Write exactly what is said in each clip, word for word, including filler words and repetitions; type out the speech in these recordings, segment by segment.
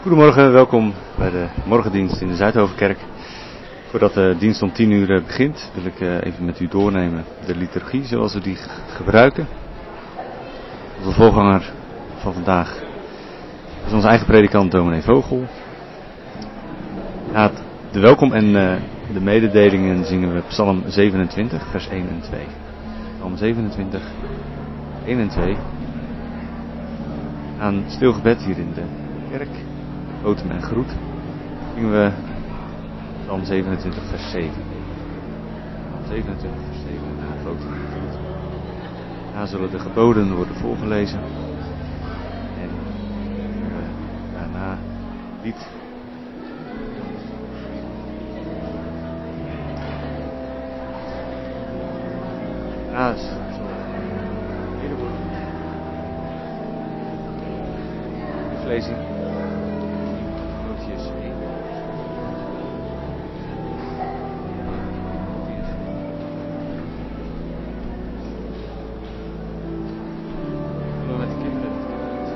Goedemorgen, welkom bij de morgendienst in de Zuidhovenkerk. Voordat de dienst om tien uur begint, wil ik even met u doornemen de liturgie zoals we die gebruiken. Onze voorganger van vandaag is onze eigen predikant dominee Vogel. Na de welkom en de mededelingen zingen we Psalm zevenentwintig, vers één en twee. Psalm zevenentwintig, één en twee. Aan stil gebed hier in de kerk, Otem en Groet, zingen we Psalm zevenentwintig, vers zeven. Psalm zevenentwintig, vers zeven, na het Otem en Groet. Daarna zullen de geboden worden voorgelezen. En uh, daarna lied. Daarna zal bidden worden. Lezing. Grootjes één. Zullen we met de kinderen het gebed?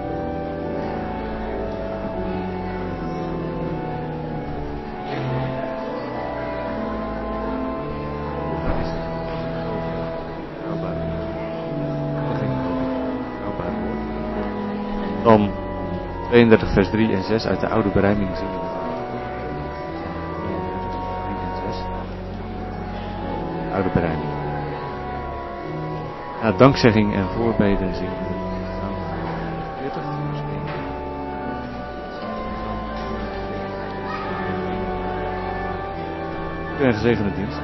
Dat is het betrouwbare woord. Dan tweeëndertig vers drie en zes uit de oude berijming zingen we drie en zes. Oude berijming. Na dankzegging en voorbeden zingen we Psalm veertig vers één. Goede en gezegende dienst.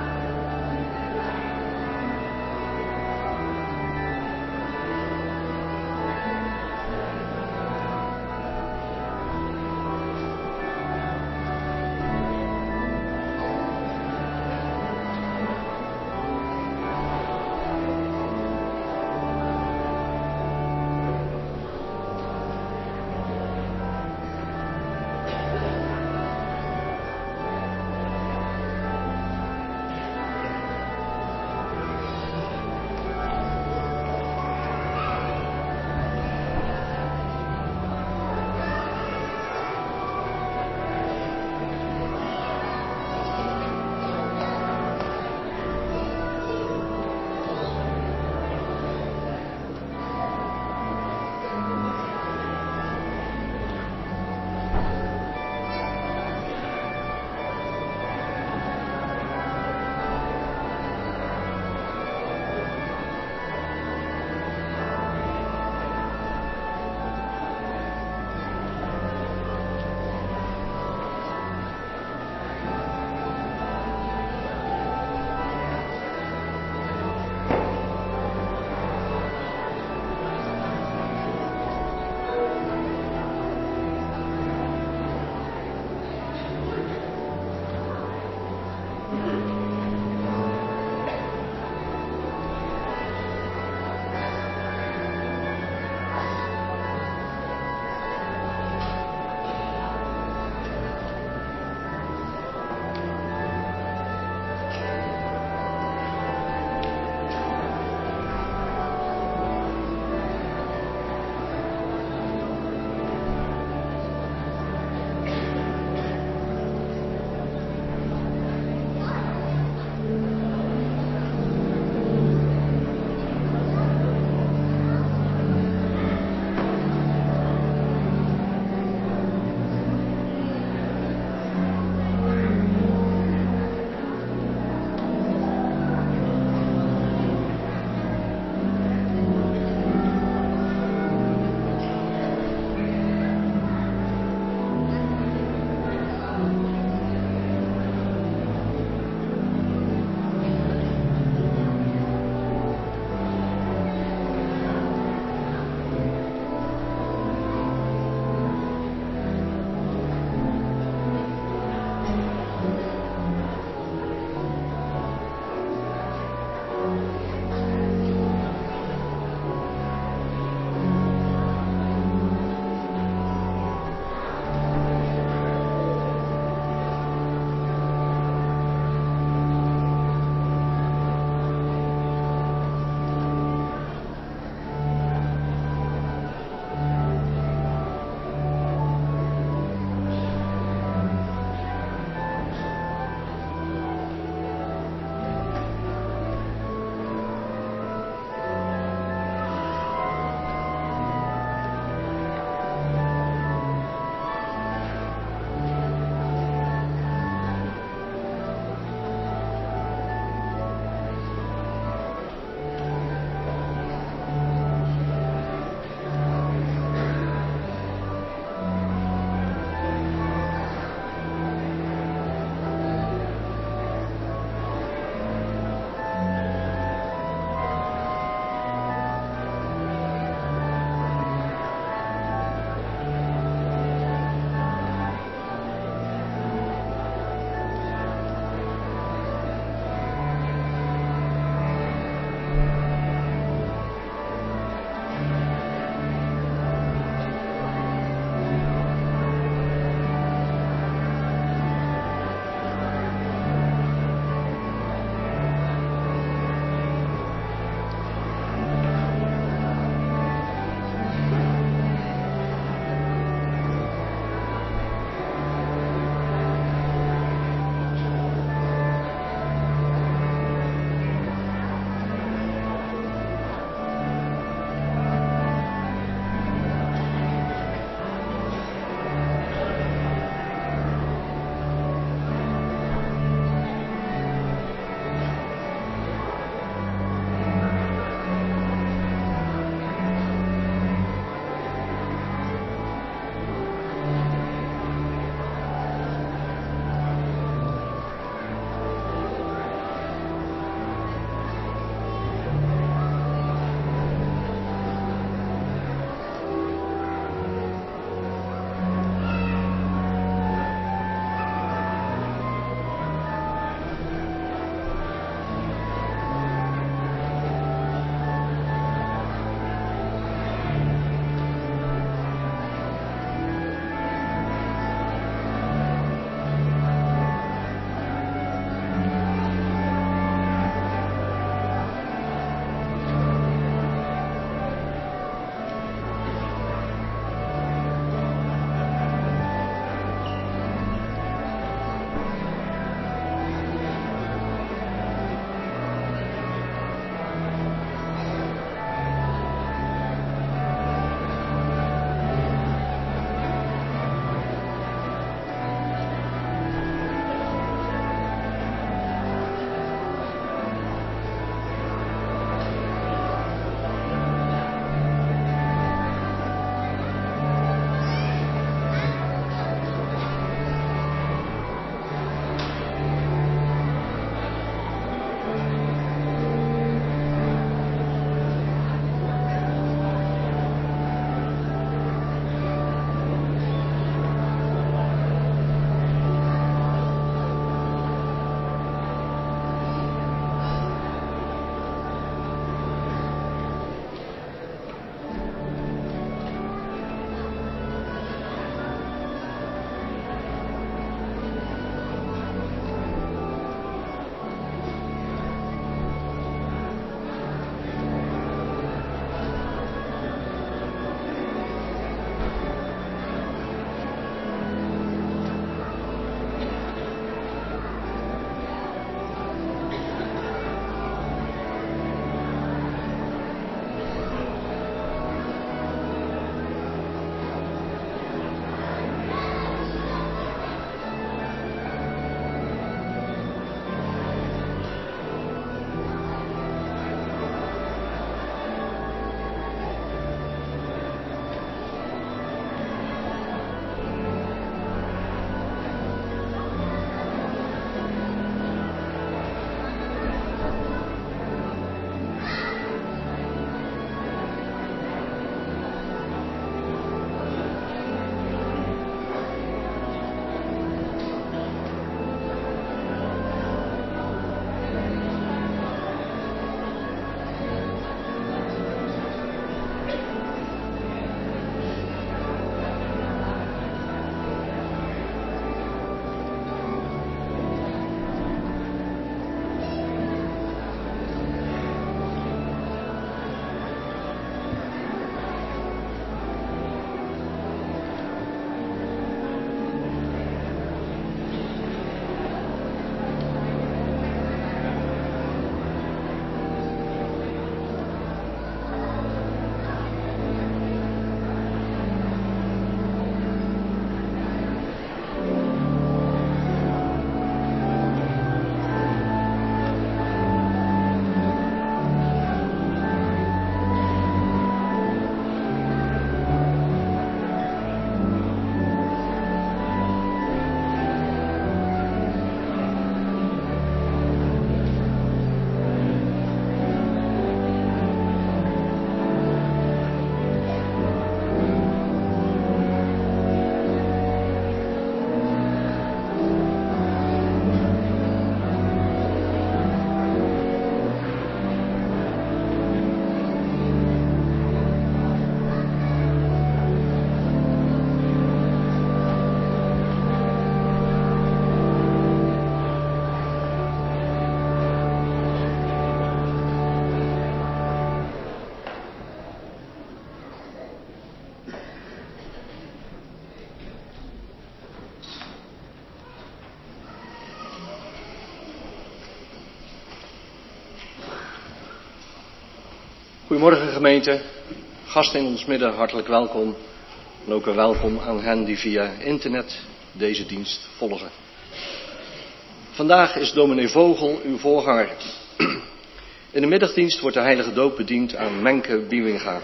Goedemorgen gemeente, gasten in ons midden, hartelijk welkom. En ook een welkom aan hen die via internet deze dienst volgen. Vandaag is dominee Vogel uw voorganger. In de middagdienst wordt de heilige doop bediend aan Menke Biewinga.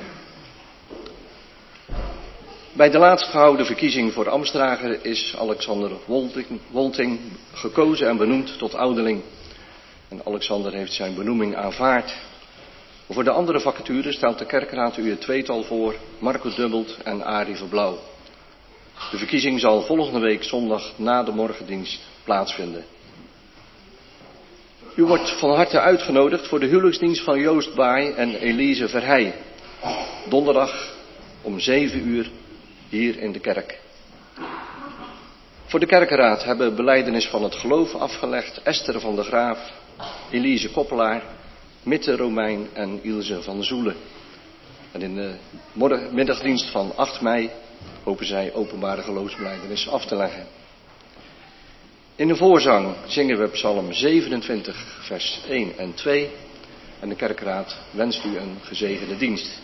Bij de laatst gehouden verkiezing voor ambtsdrager is Alexander Wolting, Wolting gekozen en benoemd tot ouderling. En Alexander heeft zijn benoeming aanvaard. Voor de andere vacatures stelt de kerkraad u het tweetal voor, Marco Dubbelt en Arie Verblauw. De verkiezing zal volgende week zondag na de morgendienst plaatsvinden. U wordt van harte uitgenodigd voor de huwelijksdienst van Joost Baai en Elise Verheij. Donderdag om zeven uur hier in de kerk. Voor de kerkenraad hebben belijdenis van het geloof afgelegd Esther van der Graaf, Elise Koppelaar, Mitte Romein en Ilse van Zoelen. En in de middagdienst van acht mei hopen zij openbare geloofsbelijdenis af te leggen. In de voorzang zingen we Psalm zevenentwintig, vers één en twee. En de kerkraad wenst u een gezegende dienst.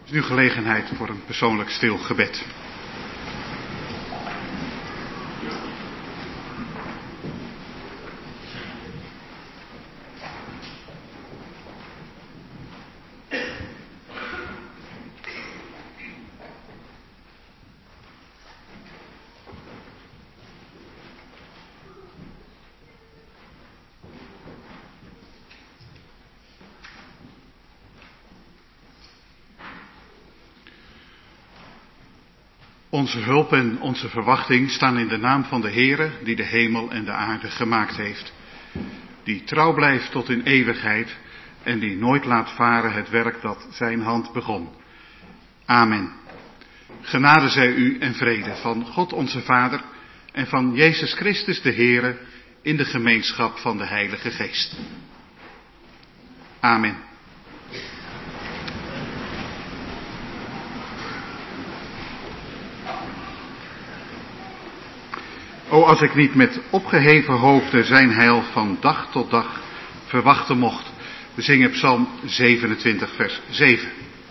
is nu gelegenheid voor een persoonlijk stil gebed. Onze hulp en onze verwachting staan in de naam van de Heere, die de hemel en de aarde gemaakt heeft. Die trouw blijft tot in eeuwigheid en die nooit laat varen het werk dat zijn hand begon. Amen. Genade zij u en vrede van God onze Vader en van Jezus Christus de Heere in de gemeenschap van de Heilige Geest. Amen. O, als ik niet met opgeheven hoofden zijn heil van dag tot dag verwachten mocht. We zingen Psalm zevenentwintig, vers zeven.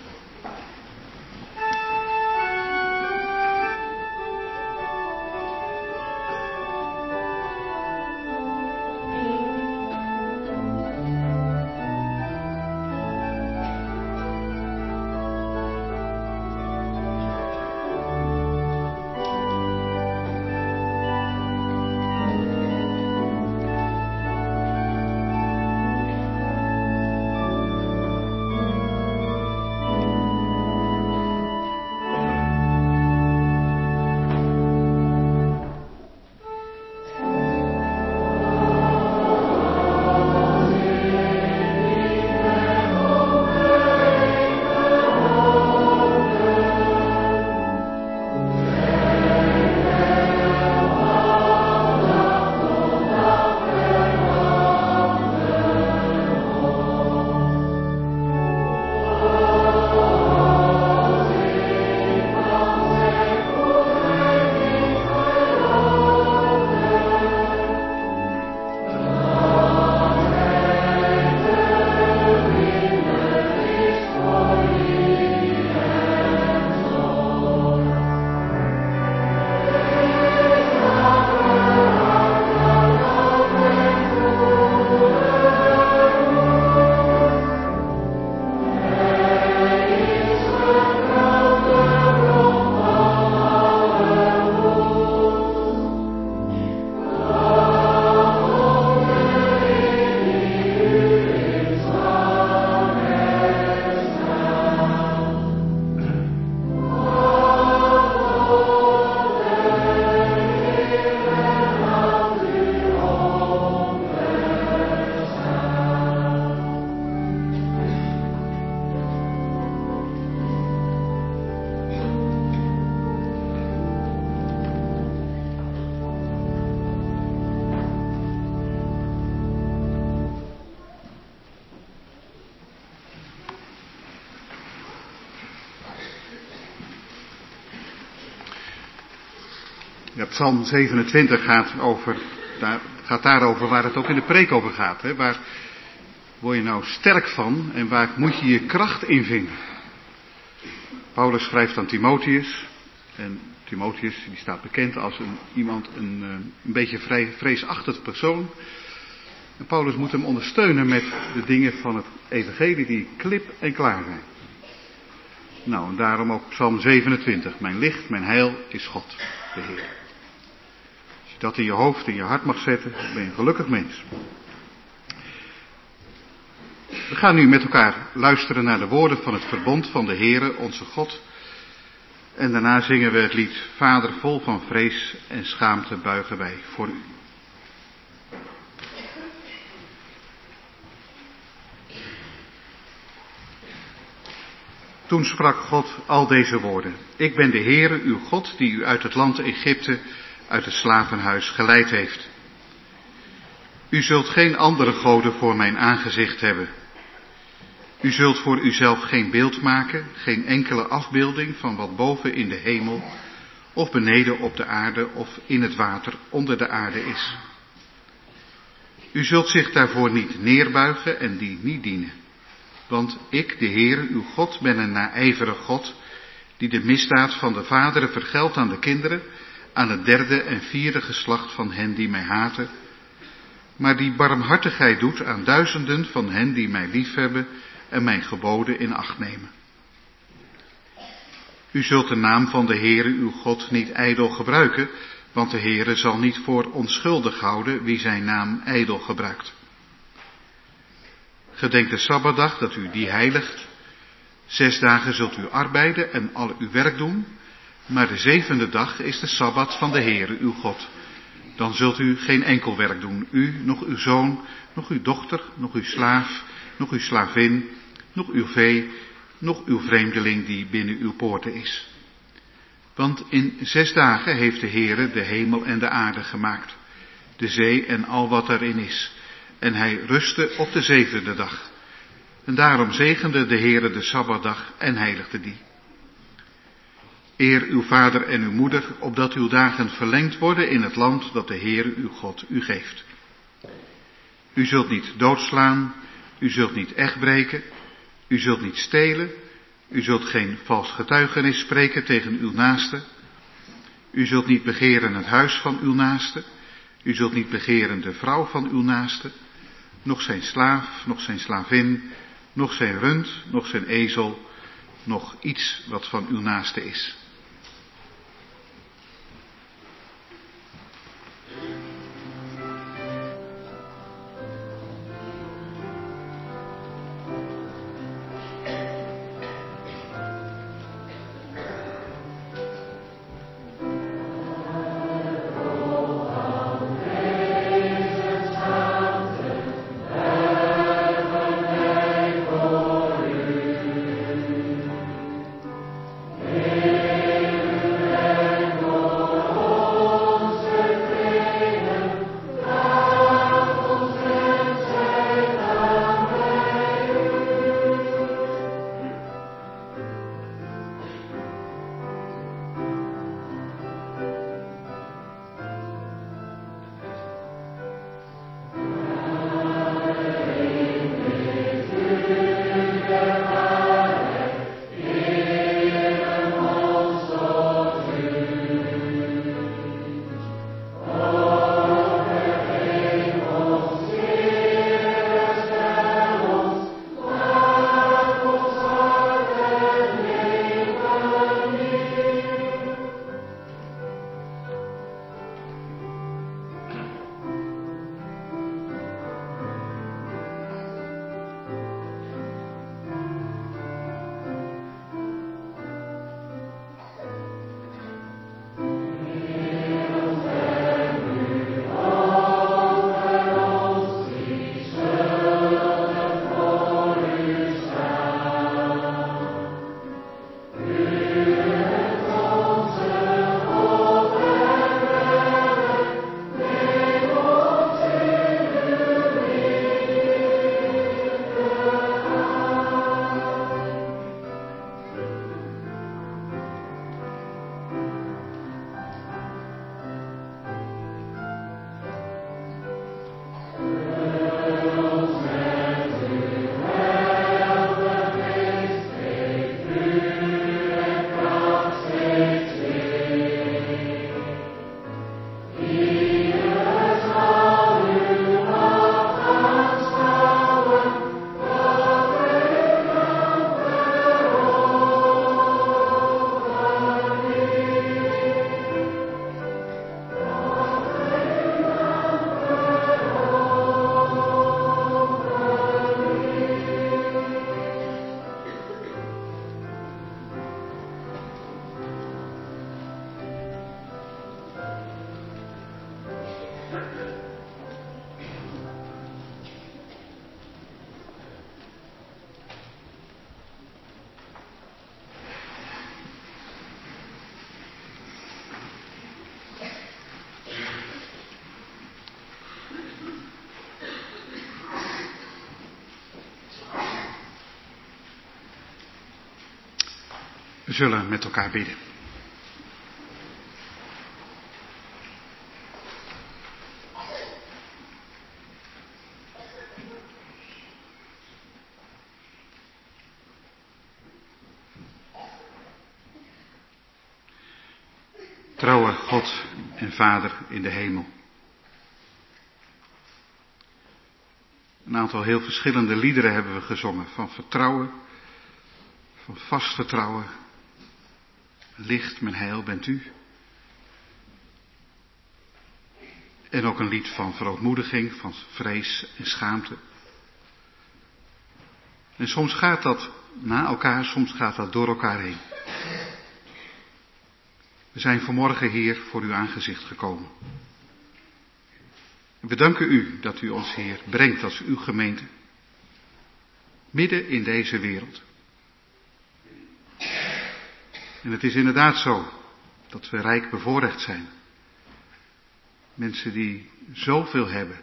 Ja, Psalm zevenentwintig gaat, over, daar, gaat daarover waar het ook in de preek over gaat. Hè? Waar word je nou sterk van en waar moet je je kracht in vinden? Paulus schrijft aan Timotheus. En Timotheus die staat bekend als een, iemand, een, een beetje vrij, vreesachtig persoon. En Paulus moet hem ondersteunen met de dingen van het evangelie die klip en klaar zijn. Nou, en daarom ook Psalm zevenentwintig. Mijn licht, mijn heil is God, de Heer. Als je dat in je hoofd, in je hart mag zetten, ben je een gelukkig mens. We gaan nu met elkaar luisteren naar de woorden van het verbond van de Heere, onze God. En daarna zingen we het lied Vader, vol van vrees en schaamte buigen wij voor u. Toen sprak God al deze woorden. Ik ben de Heere, uw God, die u uit het land Egypte, uit het slavenhuis geleid heeft. U zult geen andere goden voor mijn aangezicht hebben. U zult voor uzelf geen beeld maken, geen enkele afbeelding van wat boven in de hemel, of beneden op de aarde, of in het water onder de aarde is. U zult zich daarvoor niet neerbuigen en die niet dienen. Want ik, de Heere, uw God, ben een naijverig God, die de misdaad van de vaderen vergeldt aan de kinderen, aan het derde en vierde geslacht van hen die mij haten, maar die barmhartigheid doet aan duizenden van hen die mij liefhebben en mijn geboden in acht nemen. U zult de naam van de Heere uw God niet ijdel gebruiken, want de Heere zal niet voor onschuldig houden wie zijn naam ijdel gebruikt. Gedenk de Sabbatdag dat u die heiligt. Zes dagen zult u arbeiden en al uw werk doen, maar de zevende dag is de Sabbat van de Heere uw God. Dan zult u geen enkel werk doen, u, nog uw zoon, nog uw dochter, nog uw slaaf, nog uw slavin, nog uw vee, nog uw vreemdeling die binnen uw poorten is. Want in zes dagen heeft de Heere de hemel en de aarde gemaakt, de zee en al wat erin is. En hij rustte op de zevende dag. En daarom zegende de Heere de Sabbatdag en heiligde die. Eer uw vader en uw moeder, opdat uw dagen verlengd worden in het land dat de Heere uw God u geeft. U zult niet doodslaan, u zult niet echt breken, u zult niet stelen, u zult geen vals getuigenis spreken tegen uw naaste. U zult niet begeren het huis van uw naaste, u zult niet begeren de vrouw van uw naaste, nog zijn slaaf, nog zijn slavin, nog zijn rund, nog zijn ezel, nog iets wat van uw naaste is. We zullen met elkaar bidden. Trouwe God en Vader in de hemel. Een aantal heel verschillende liederen hebben we gezongen. Van vertrouwen, van vast vertrouwen. Licht, mijn heil bent u. En ook een lied van verootmoediging, van vrees en schaamte. En soms gaat dat na elkaar, soms gaat dat door elkaar heen. We zijn vanmorgen hier voor uw aangezicht gekomen. En we danken u dat u ons hier brengt als uw gemeente. Midden in deze wereld. En het is inderdaad zo dat we rijk bevoorrecht zijn. Mensen die zoveel hebben.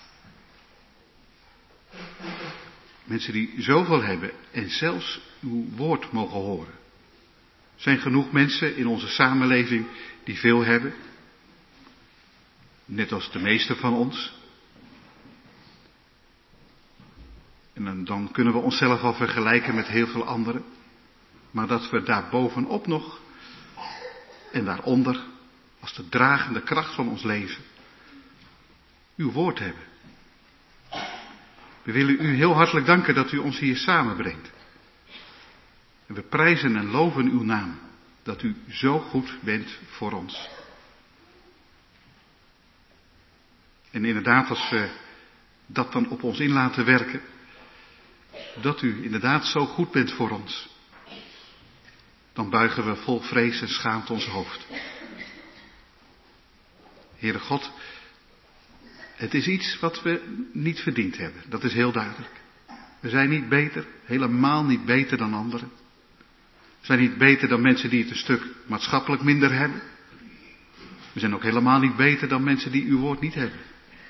Mensen die zoveel hebben en zelfs uw woord mogen horen. Er zijn genoeg mensen in onze samenleving die veel hebben. Net als de meeste van ons. En dan, dan kunnen we onszelf al vergelijken met heel veel anderen. Maar dat we daar bovenop nog en daaronder, als de dragende kracht van ons leven, uw woord hebben. We willen u heel hartelijk danken dat u ons hier samenbrengt. En we prijzen en loven uw naam, dat u zo goed bent voor ons. En inderdaad, als we dat dan op ons in laten werken, dat u inderdaad zo goed bent voor ons, dan buigen we vol vrees en schaamte ons hoofd. Heere God, het is iets wat we niet verdiend hebben, dat is heel duidelijk. We zijn niet beter, helemaal niet beter dan anderen. We zijn niet beter dan mensen die het een stuk maatschappelijk minder hebben. We zijn ook helemaal niet beter dan mensen die uw woord niet hebben.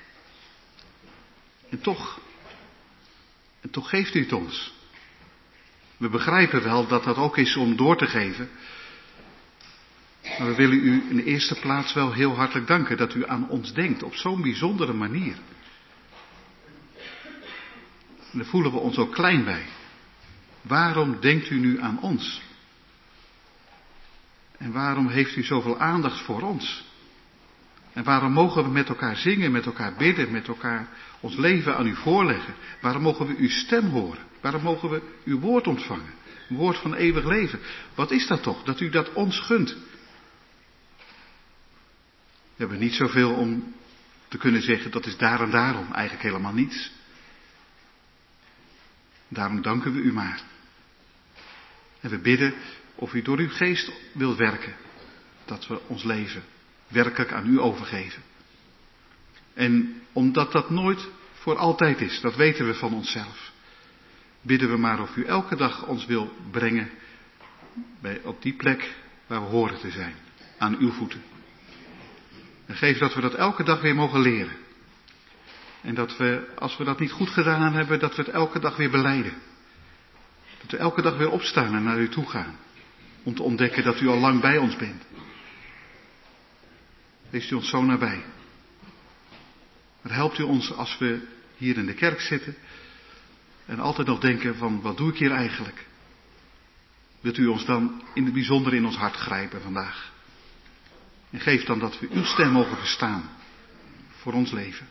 En toch, en toch geeft u het ons. We begrijpen wel dat dat ook is om door te geven. Maar we willen u in de eerste plaats wel heel hartelijk danken dat u aan ons denkt op zo'n bijzondere manier. En daar voelen we ons ook klein bij. Waarom denkt u nu aan ons? En waarom heeft u zoveel aandacht voor ons? En waarom mogen we met elkaar zingen, met elkaar bidden, met elkaar ons leven aan u voorleggen? Waarom mogen we uw stem horen? Waarom mogen we uw woord ontvangen? Een woord van eeuwig leven. Wat is dat toch, dat u dat ons gunt? We hebben niet zoveel om te kunnen zeggen, dat is daar en daarom. Eigenlijk helemaal niets. Daarom danken we u maar. En we bidden of u door uw geest wilt werken. Dat we ons leven werkelijk aan u overgeven. En omdat dat nooit voor altijd is, dat weten we van onszelf. Bidden we maar of u elke dag ons wil brengen bij, op die plek waar we horen te zijn. Aan uw voeten. En geef dat we dat elke dag weer mogen leren. En dat we, als we dat niet goed gedaan hebben, dat we het elke dag weer belijden. Dat we elke dag weer opstaan en naar u toe gaan. Om te ontdekken dat u al lang bij ons bent. Wees u ons zo nabij. Maar helpt u ons als we hier in de kerk zitten. En altijd nog denken van, wat doe ik hier eigenlijk? Wilt u ons dan in het bijzonder in ons hart grijpen vandaag. En geef dan dat we uw stem mogen verstaan. Voor ons leven.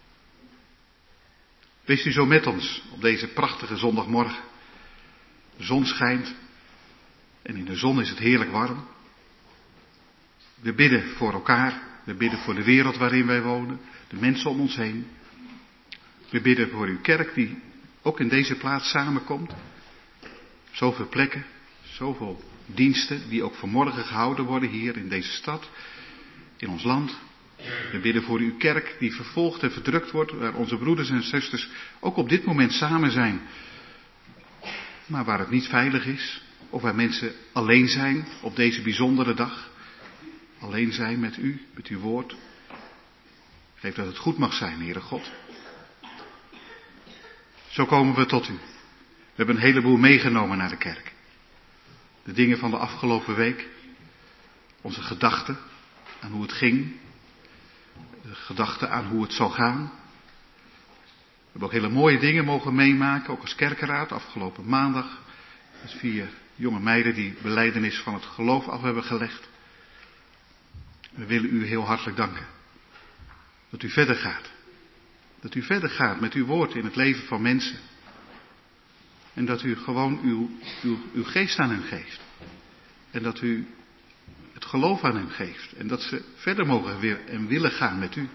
Wees u zo met ons op deze prachtige zondagmorgen. De zon schijnt. En in de zon is het heerlijk warm. We bidden voor elkaar. We bidden voor de wereld waarin wij wonen. De mensen om ons heen. We bidden voor uw kerk die ook in deze plaats samenkomt. Zoveel plekken. Zoveel diensten die ook vanmorgen gehouden worden hier in deze stad. In ons land. We bidden voor uw kerk die vervolgd en verdrukt wordt. Waar onze broeders en zusters ook op dit moment samen zijn. Maar waar het niet veilig is. Of waar mensen alleen zijn op deze bijzondere dag. Alleen zijn met u, met uw woord. Geef dat het goed mag zijn, Heere God. Zo komen we tot u. We hebben een heleboel meegenomen naar de kerk. De dingen van de afgelopen week. Onze gedachten aan hoe het ging. De gedachten aan hoe het zal gaan. We hebben ook hele mooie dingen mogen meemaken, ook als kerkenraad, afgelopen maandag. Met vier jonge meiden die belijdenis van het geloof af hebben gelegd. We willen u heel hartelijk danken. Dat u verder gaat. Dat u verder gaat met uw woord in het leven van mensen. En dat u gewoon uw, uw, uw geest aan hen geeft. En dat u het geloof aan hen geeft. En dat ze verder mogen weer en willen gaan met u.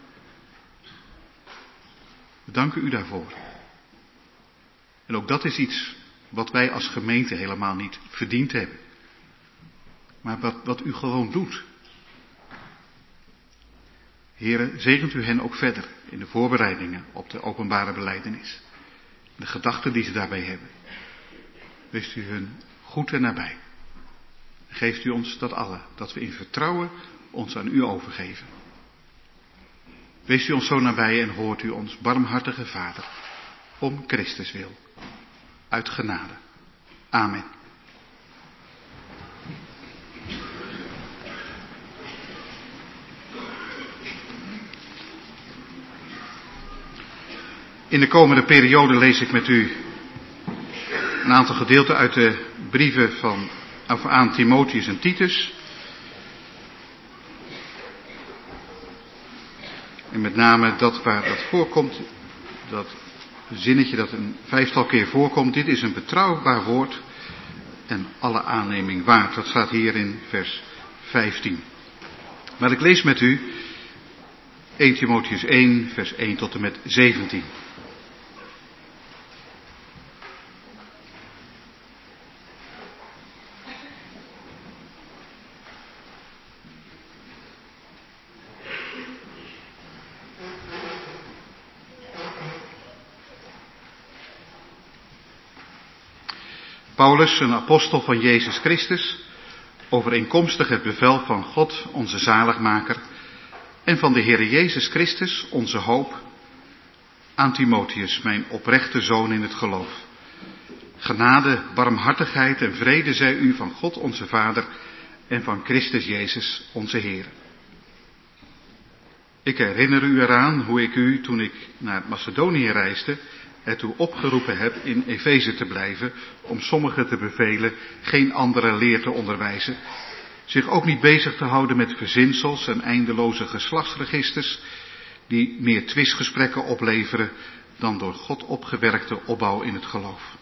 We danken u daarvoor. En ook dat is iets wat wij als gemeente helemaal niet verdiend hebben. Maar wat, wat u gewoon doet. Heren, zegent u hen ook verder in de voorbereidingen op de openbare belijdenis. De gedachten die ze daarbij hebben. Wees u hun goed en nabij. Geeft u ons dat allen, dat we in vertrouwen ons aan u overgeven. Wees u ons zo nabij en hoort u ons barmhartige Vader, om Christus wil, uit genade. Amen. In de komende periode lees ik met u een aantal gedeelten uit de brieven van, of aan Timotheus en Titus. En met name dat waar dat voorkomt, dat zinnetje dat een vijftal keer voorkomt, dit is een betrouwbaar woord en alle aanneming waard. Dat staat hier in vers vijftien. Maar ik lees met u eerste Timotheus één, vers één tot en met zeventien. Paulus, een apostel van Jezus Christus, overeenkomstig het bevel van God, onze zaligmaker, en van de Heere Jezus Christus, onze hoop, aan Timotheus, mijn oprechte zoon in het geloof. Genade, barmhartigheid en vrede zij u van God onze Vader en van Christus Jezus, onze Heer. Ik herinner u eraan hoe ik u, toen ik naar Macedonië reisde, ertoe opgeroepen heb in Efeze te blijven, om sommigen te bevelen geen andere leer te onderwijzen, zich ook niet bezig te houden met verzinsels en eindeloze geslachtsregisters, die meer twistgesprekken opleveren dan door God opgewerkte opbouw in het geloof.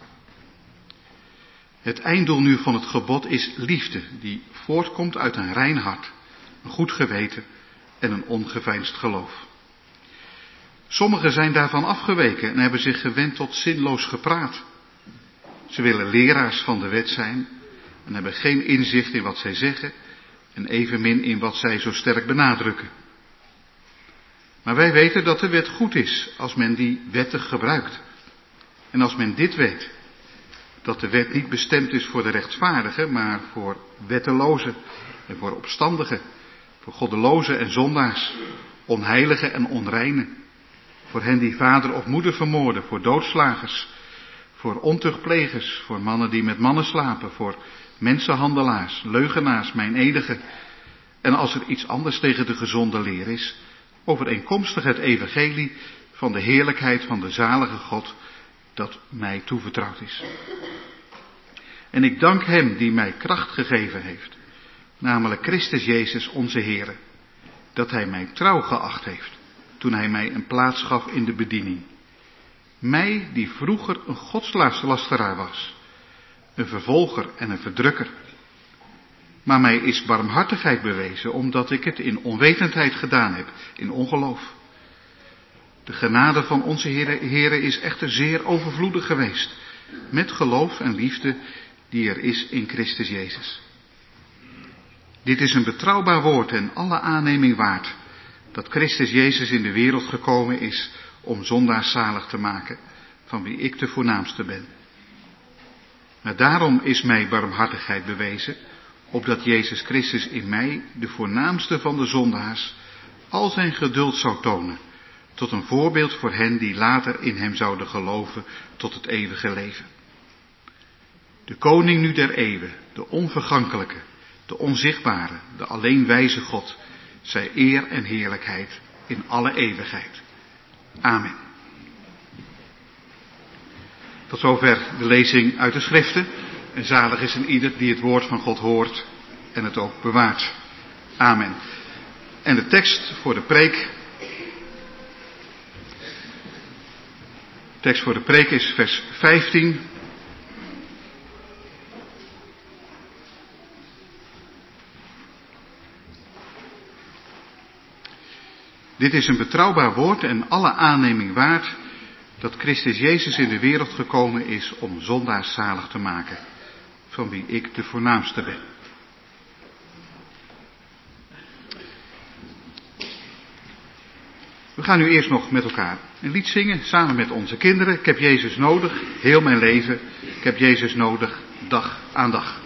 Het einddoel nu van het gebod is liefde, die voortkomt uit een rein hart, een goed geweten en een ongeveinsd geloof. Sommigen zijn daarvan afgeweken en hebben zich gewend tot zinloos gepraat. Ze willen leraars van de wet zijn en hebben geen inzicht in wat zij zeggen en evenmin in wat zij zo sterk benadrukken. Maar wij weten dat de wet goed is als men die wettig gebruikt. En als men dit weet, dat de wet niet bestemd is voor de rechtvaardigen, maar voor wettelozen en voor opstandigen, voor goddelozen en zondaars, onheiligen en onreinen, voor hen die vader of moeder vermoorden, voor doodslagers, voor ontuchtplegers, voor mannen die met mannen slapen, voor mensenhandelaars, leugenaars, meineedigen. En als er iets anders tegen de gezonde leer is, overeenkomstig het evangelie van de heerlijkheid van de zalige God, dat mij toevertrouwd is. En ik dank hem die mij kracht gegeven heeft, namelijk Christus Jezus onze Heere, dat hij mij trouw geacht heeft, toen hij mij een plaats gaf in de bediening. Mij die vroeger een godslasteraar was, een vervolger en een verdrukker. Maar mij is barmhartigheid bewezen, omdat ik het in onwetendheid gedaan heb, in ongeloof. De genade van onze Heere, Heere is echter zeer overvloedig geweest, met geloof en liefde die er is in Christus Jezus. Dit is een betrouwbaar woord en alle aanneming waard, dat Christus Jezus in de wereld gekomen is om zondaars zalig te maken, van wie ik de voornaamste ben. Maar daarom is mij barmhartigheid bewezen, opdat Jezus Christus in mij, de voornaamste van de zondaars, al zijn geduld zou tonen, tot een voorbeeld voor hen die later in hem zouden geloven tot het eeuwige leven. De koning nu der eeuwen, de onvergankelijke, de onzichtbare, de alleen wijze God, zij eer en heerlijkheid in alle eeuwigheid. Amen. Tot zover de lezing uit de schriften. En zalig is een ieder die het woord van God hoort en het ook bewaart. Amen. En de tekst voor de preek. De tekst voor de preek is vers vijftien. Dit is een betrouwbaar woord en alle aanneming waard dat Christus Jezus in de wereld gekomen is om zondaars zalig te maken, van wie ik de voornaamste ben. We gaan nu eerst nog met elkaar een lied zingen, samen met onze kinderen. Ik heb Jezus nodig, heel mijn leven. Ik heb Jezus nodig, dag aan dag.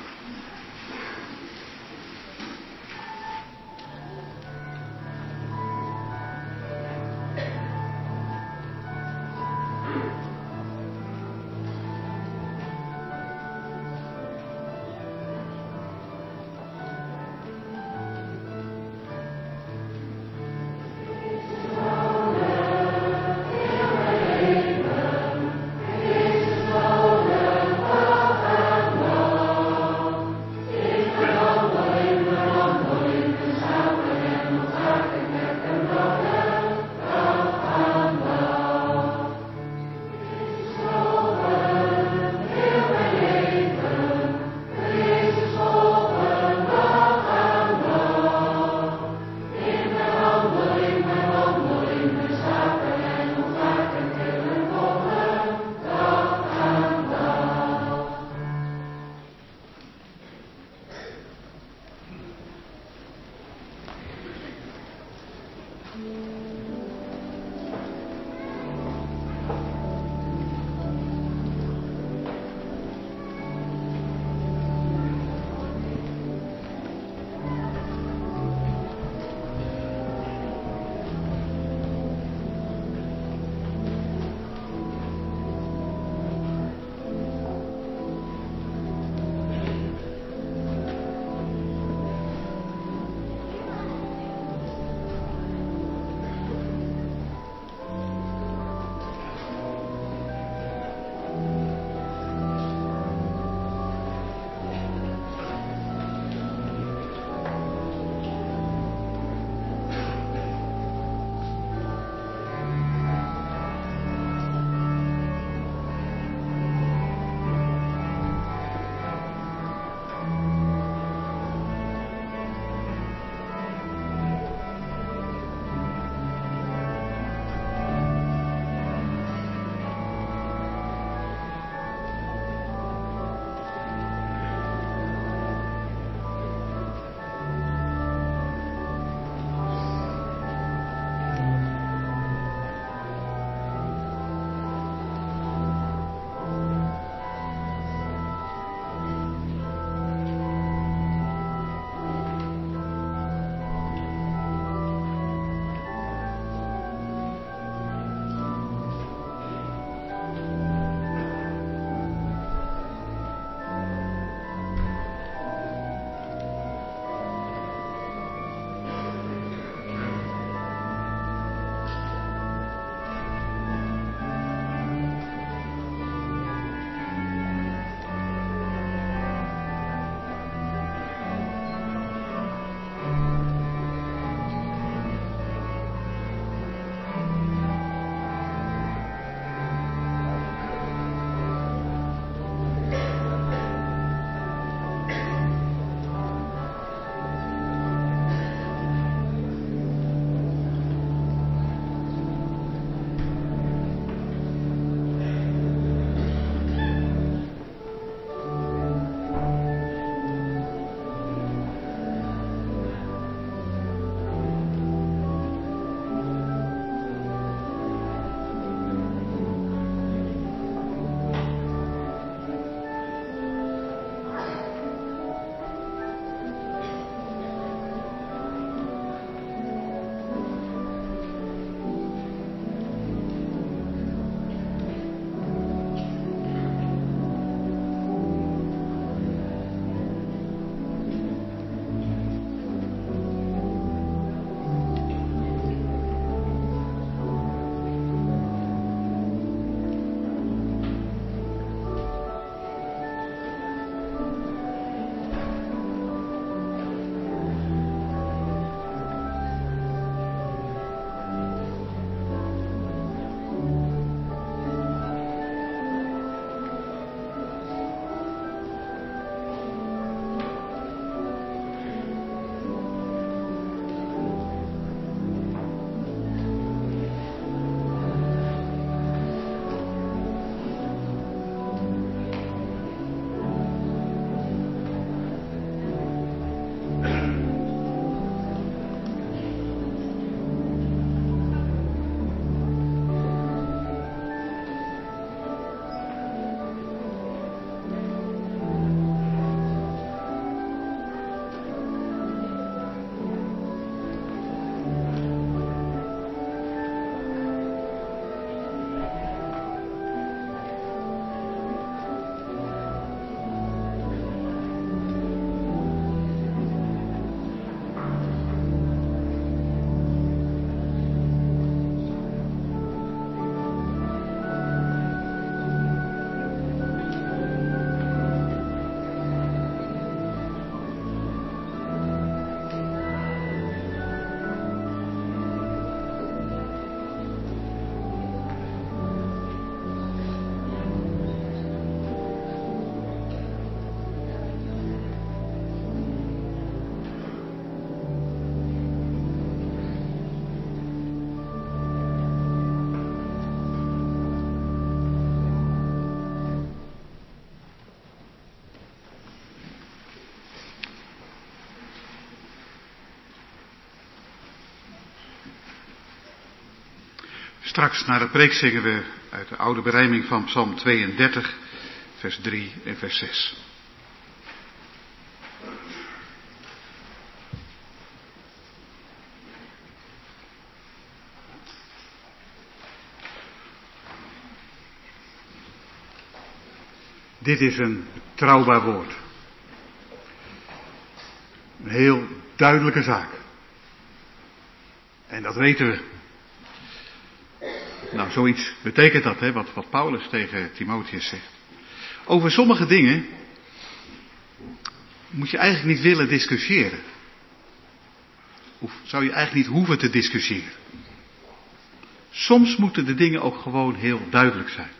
Straks na de preek zingen we uit de oude berijming van Psalm tweeëndertig, vers drie en vers zes. Dit is een betrouwbaar woord. Een heel duidelijke zaak. En dat weten we. Nou, zoiets betekent dat, hè, wat, wat Paulus tegen Timotheus zegt. Over sommige dingen moet je eigenlijk niet willen discussiëren. Of zou je eigenlijk niet hoeven te discussiëren. Soms moeten de dingen ook gewoon heel duidelijk zijn.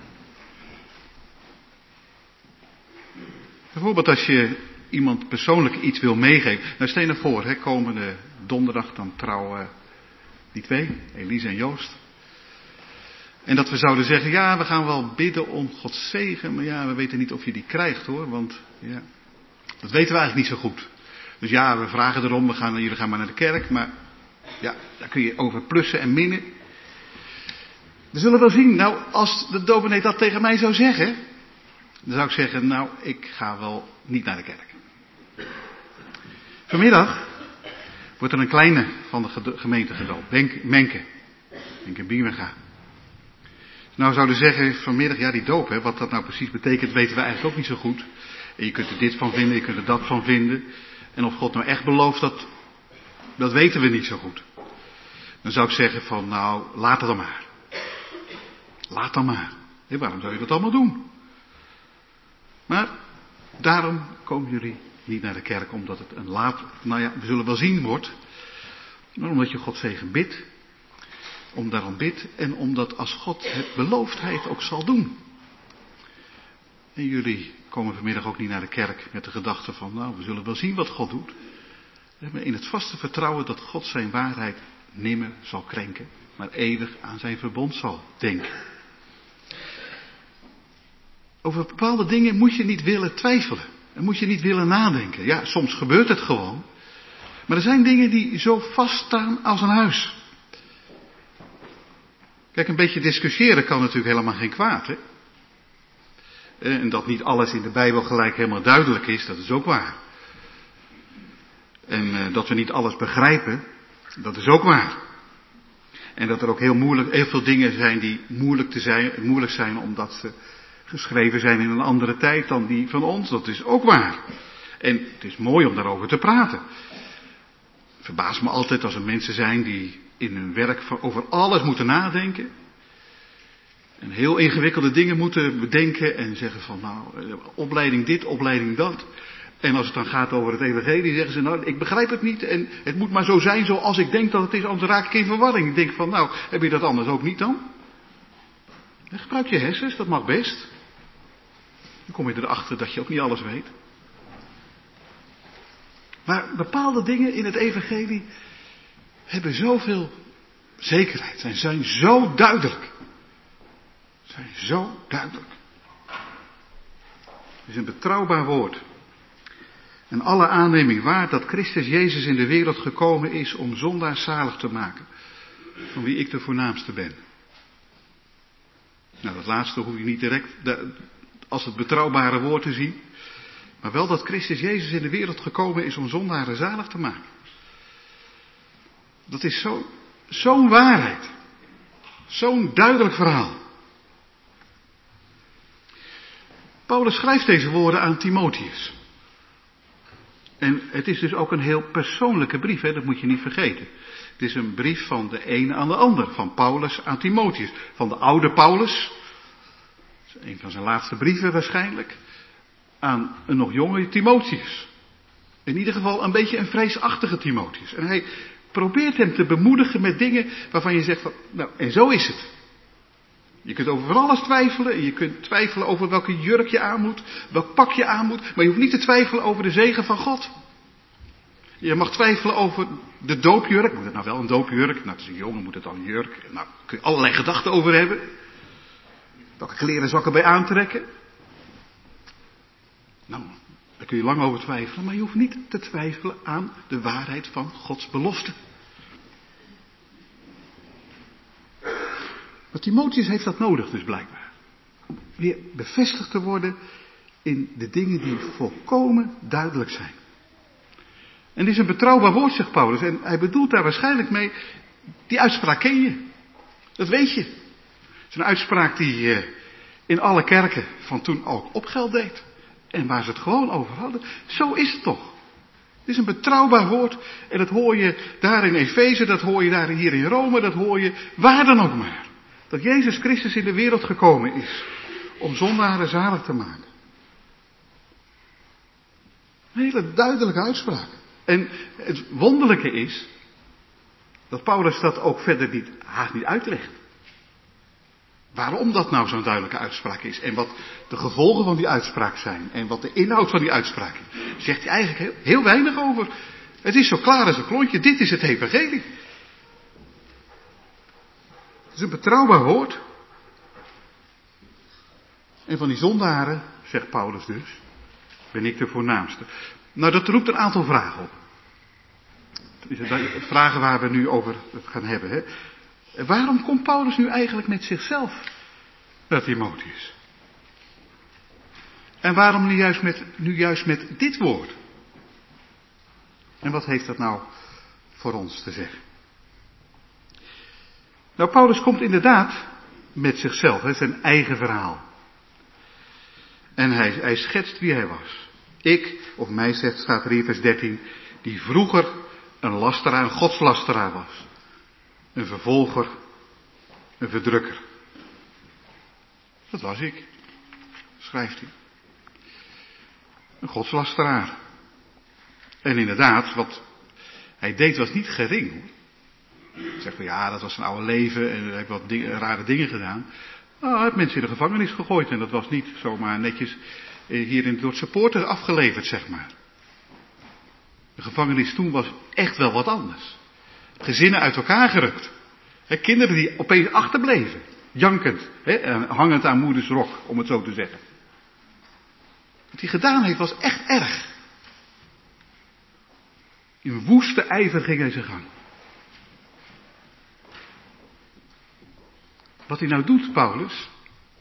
Bijvoorbeeld als je iemand persoonlijk iets wil meegeven. Nou, stel je nou voor, hè, komende donderdag dan trouwen die twee, Elise en Joost. En dat we zouden zeggen, ja, we gaan wel bidden om Gods zegen, maar ja, we weten niet of je die krijgt hoor, want ja, dat weten we eigenlijk niet zo goed. Dus ja, we vragen erom, we gaan, jullie gaan maar naar de kerk, maar ja, daar kun je over plussen en minnen. We zullen wel zien, nou, als de dominee dat tegen mij zou zeggen, dan zou ik zeggen, nou, ik ga wel niet naar de kerk. Vanmiddag wordt er een kleine van de gemeente gedoopt, Menke, Menke Biemega. Nou zouden zeggen vanmiddag, ja die doop, hè, wat dat nou precies betekent, weten we eigenlijk ook niet zo goed. En je kunt er dit van vinden, je kunt er dat van vinden. En of God nou echt belooft, dat, dat weten we niet zo goed. Dan zou ik zeggen van, nou, laat het dan maar. Laat dan maar. Hé, waarom zou je dat allemaal doen? Maar daarom komen jullie niet naar de kerk, omdat het een laat, nou ja, we zullen wel zien wordt. Maar omdat je Gods zegen bidt. Om daarom bidt en omdat als God het belooft, hij het ook zal doen. En jullie komen vanmiddag ook niet naar de kerk met de gedachte van, nou, we zullen wel zien wat God doet. Maar in het vaste vertrouwen dat God zijn waarheid nimmer zal krenken, maar eeuwig aan zijn verbond zal denken. Over bepaalde dingen moet je niet willen twijfelen. En moet je niet willen nadenken. Ja, soms gebeurt het gewoon. Maar er zijn dingen die zo vaststaan als een huis. Kijk, een beetje discussiëren kan natuurlijk helemaal geen kwaad, hè. En dat niet alles in de Bijbel gelijk helemaal duidelijk is, dat is ook waar. En uh, dat we niet alles begrijpen, dat is ook waar. En dat er ook heel moeilijk, heel veel dingen zijn die moeilijk, te zijn, moeilijk zijn omdat ze geschreven zijn in een andere tijd dan die van ons, dat is ook waar. En het is mooi om daarover te praten. Het verbaast me altijd als er mensen zijn die in hun werk over alles moeten nadenken. En heel ingewikkelde dingen moeten bedenken en zeggen van nou, opleiding dit, opleiding dat. En als het dan gaat over het evangelie, zeggen ze nou, ik begrijp het niet en het moet maar zo zijn zoals ik denk dat het is, anders raak ik in verwarring. Ik denk van nou, heb je dat anders ook niet dan? En gebruik je hersens, dat mag best. Dan kom je erachter dat je ook niet alles weet. Maar bepaalde dingen in het evangelie hebben zoveel zekerheid en zijn zo duidelijk. Zijn zo duidelijk. Het is een betrouwbaar woord. En alle aanneming waard dat Christus Jezus in de wereld gekomen is om zondaars zalig te maken. Van wie ik de voornaamste ben. Nou, dat laatste hoef je niet direct als het betrouwbare woord te zien. Maar wel dat Christus Jezus in de wereld gekomen is om zondaren zalig te maken. Dat is zo, zo'n waarheid. Zo'n duidelijk verhaal. Paulus schrijft deze woorden aan Timotheus. En het is dus ook een heel persoonlijke brief, hè? Dat moet je niet vergeten. Het is een brief van de ene aan de ander, van Paulus aan Timotheus. Van de oude Paulus, dat is een van zijn laatste brieven waarschijnlijk, aan een nog jonge Timotheus. In ieder geval een beetje een vreesachtige Timotheus. En hij probeert hem te bemoedigen met dingen waarvan je zegt van, nou, en zo is het. Je kunt over van alles twijfelen en je kunt twijfelen over welke jurk je aan moet, welk pak je aan moet, maar je hoeft niet te twijfelen over de zegen van God. Je mag twijfelen over de doopjurk. Moet het nou wel een doopjurk? Nou, het is een jongen, moet het dan een jurk? Nou, daar kun je allerlei gedachten over hebben. Welke kleren zal ik erbij aantrekken? Nou, daar kun je lang over twijfelen, maar je hoeft niet te twijfelen aan de waarheid van Gods belofte. Maar Timotheus heeft dat nodig dus blijkbaar. Weer bevestigd te worden in de dingen die volkomen duidelijk zijn. En dit is een betrouwbaar woord, zegt Paulus. En hij bedoelt daar waarschijnlijk mee, die uitspraak ken je. Dat weet je. Het is een uitspraak die uh, in alle kerken van toen ook opgeld deed. En waar ze het gewoon over hadden. Zo is het toch. Het is een betrouwbaar woord. En dat hoor je daar in Efeze, dat hoor je daar hier in Rome, dat hoor je waar dan ook maar. Dat Jezus Christus in de wereld gekomen is om zondaren zalig te maken. Een hele duidelijke uitspraak. En het wonderlijke is dat Paulus dat ook verder niet, haast niet uitlegt. Waarom dat nou zo'n duidelijke uitspraak is. En wat de gevolgen van die uitspraak zijn. En wat de inhoud van die uitspraak is. Daar zegt hij eigenlijk heel, heel weinig over. Het is zo klaar als een klontje. Dit is het evangelie. Het is een betrouwbaar woord. En van die zondaren, zegt Paulus dus, ben ik de voornaamste. Nou, dat roept een aantal vragen op. Vragen waar we nu over gaan hebben. Hè. Waarom komt Paulus nu eigenlijk met zichzelf naar Timotheus? En waarom nu juist met, nu juist met dit woord? En wat heeft dat nou voor ons te zeggen? Nou, Paulus komt inderdaad met zichzelf, hè, zijn eigen verhaal. En hij, hij schetst wie hij was. Ik, of mij zegt, staat er hier vers dertien, die vroeger een lasteraar, een godslasteraar was. Een vervolger, een verdrukker. Dat was ik, schrijft hij. Een godslasteraar. En inderdaad, wat hij deed was niet gering, hoor. Hij zegt van ja, dat was zijn oude leven en hij heeft wat dingen, rare dingen gedaan. Nou, hij heeft mensen in de gevangenis gegooid en dat was niet zomaar netjes hier in Dordtse Poorten afgeleverd, zeg maar. De gevangenis toen was echt wel wat anders. Gezinnen uit elkaar gerukt. He, kinderen die opeens achterbleven. Jankend. He, en hangend aan moeders rok, om het zo te zeggen. Wat hij gedaan heeft was echt erg. In woeste ijver ging hij zijn gang. Wat hij nou doet, Paulus,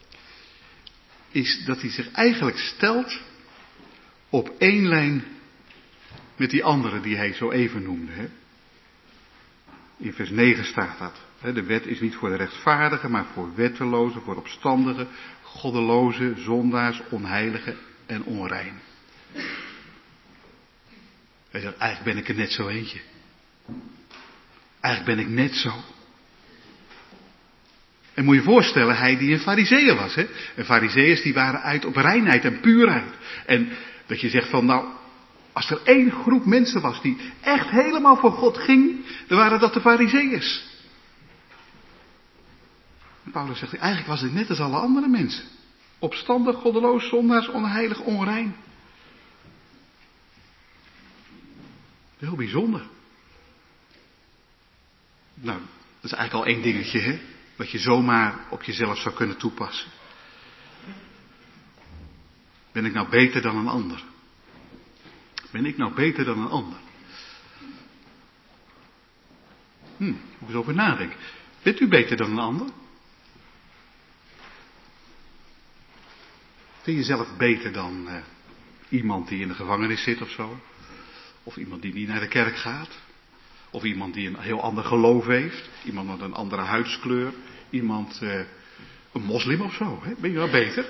is dat hij zich eigenlijk stelt op één lijn met die andere die hij zo even noemde. Hè? In vers negen staat dat. Hè? De wet is niet voor de rechtvaardigen, maar voor wettelozen, voor opstandigen, goddelozen, zondaars, onheiligen en onrein. Hij zegt, eigenlijk ben ik er net zo eentje. Eigenlijk ben ik net zo. En moet je je voorstellen, hij die een farizeeër was. Hè? En farizeeërs die waren uit op reinheid en puurheid. En dat je zegt van nou, als er één groep mensen was die echt helemaal voor God ging, dan waren dat de farizeeërs. En Paulus zegt, eigenlijk was ik net als alle andere mensen. Opstandig, goddeloos, zondaars, onheilig, onrein. Heel bijzonder. Nou, dat is eigenlijk al één dingetje, hè. Wat je zomaar op jezelf zou kunnen toepassen. Ben ik nou beter dan een ander? Ben ik nou beter dan een ander? Hm, moet ik eens over nadenken. Bent u beter dan een ander? Vind je jezelf beter dan uh, iemand die in de gevangenis zit of zo? Of iemand die niet naar de kerk gaat? Of iemand die een heel ander geloof heeft? Iemand met een andere huidskleur? Iemand, uh, een moslim of zo? Hè? Ben je wel beter?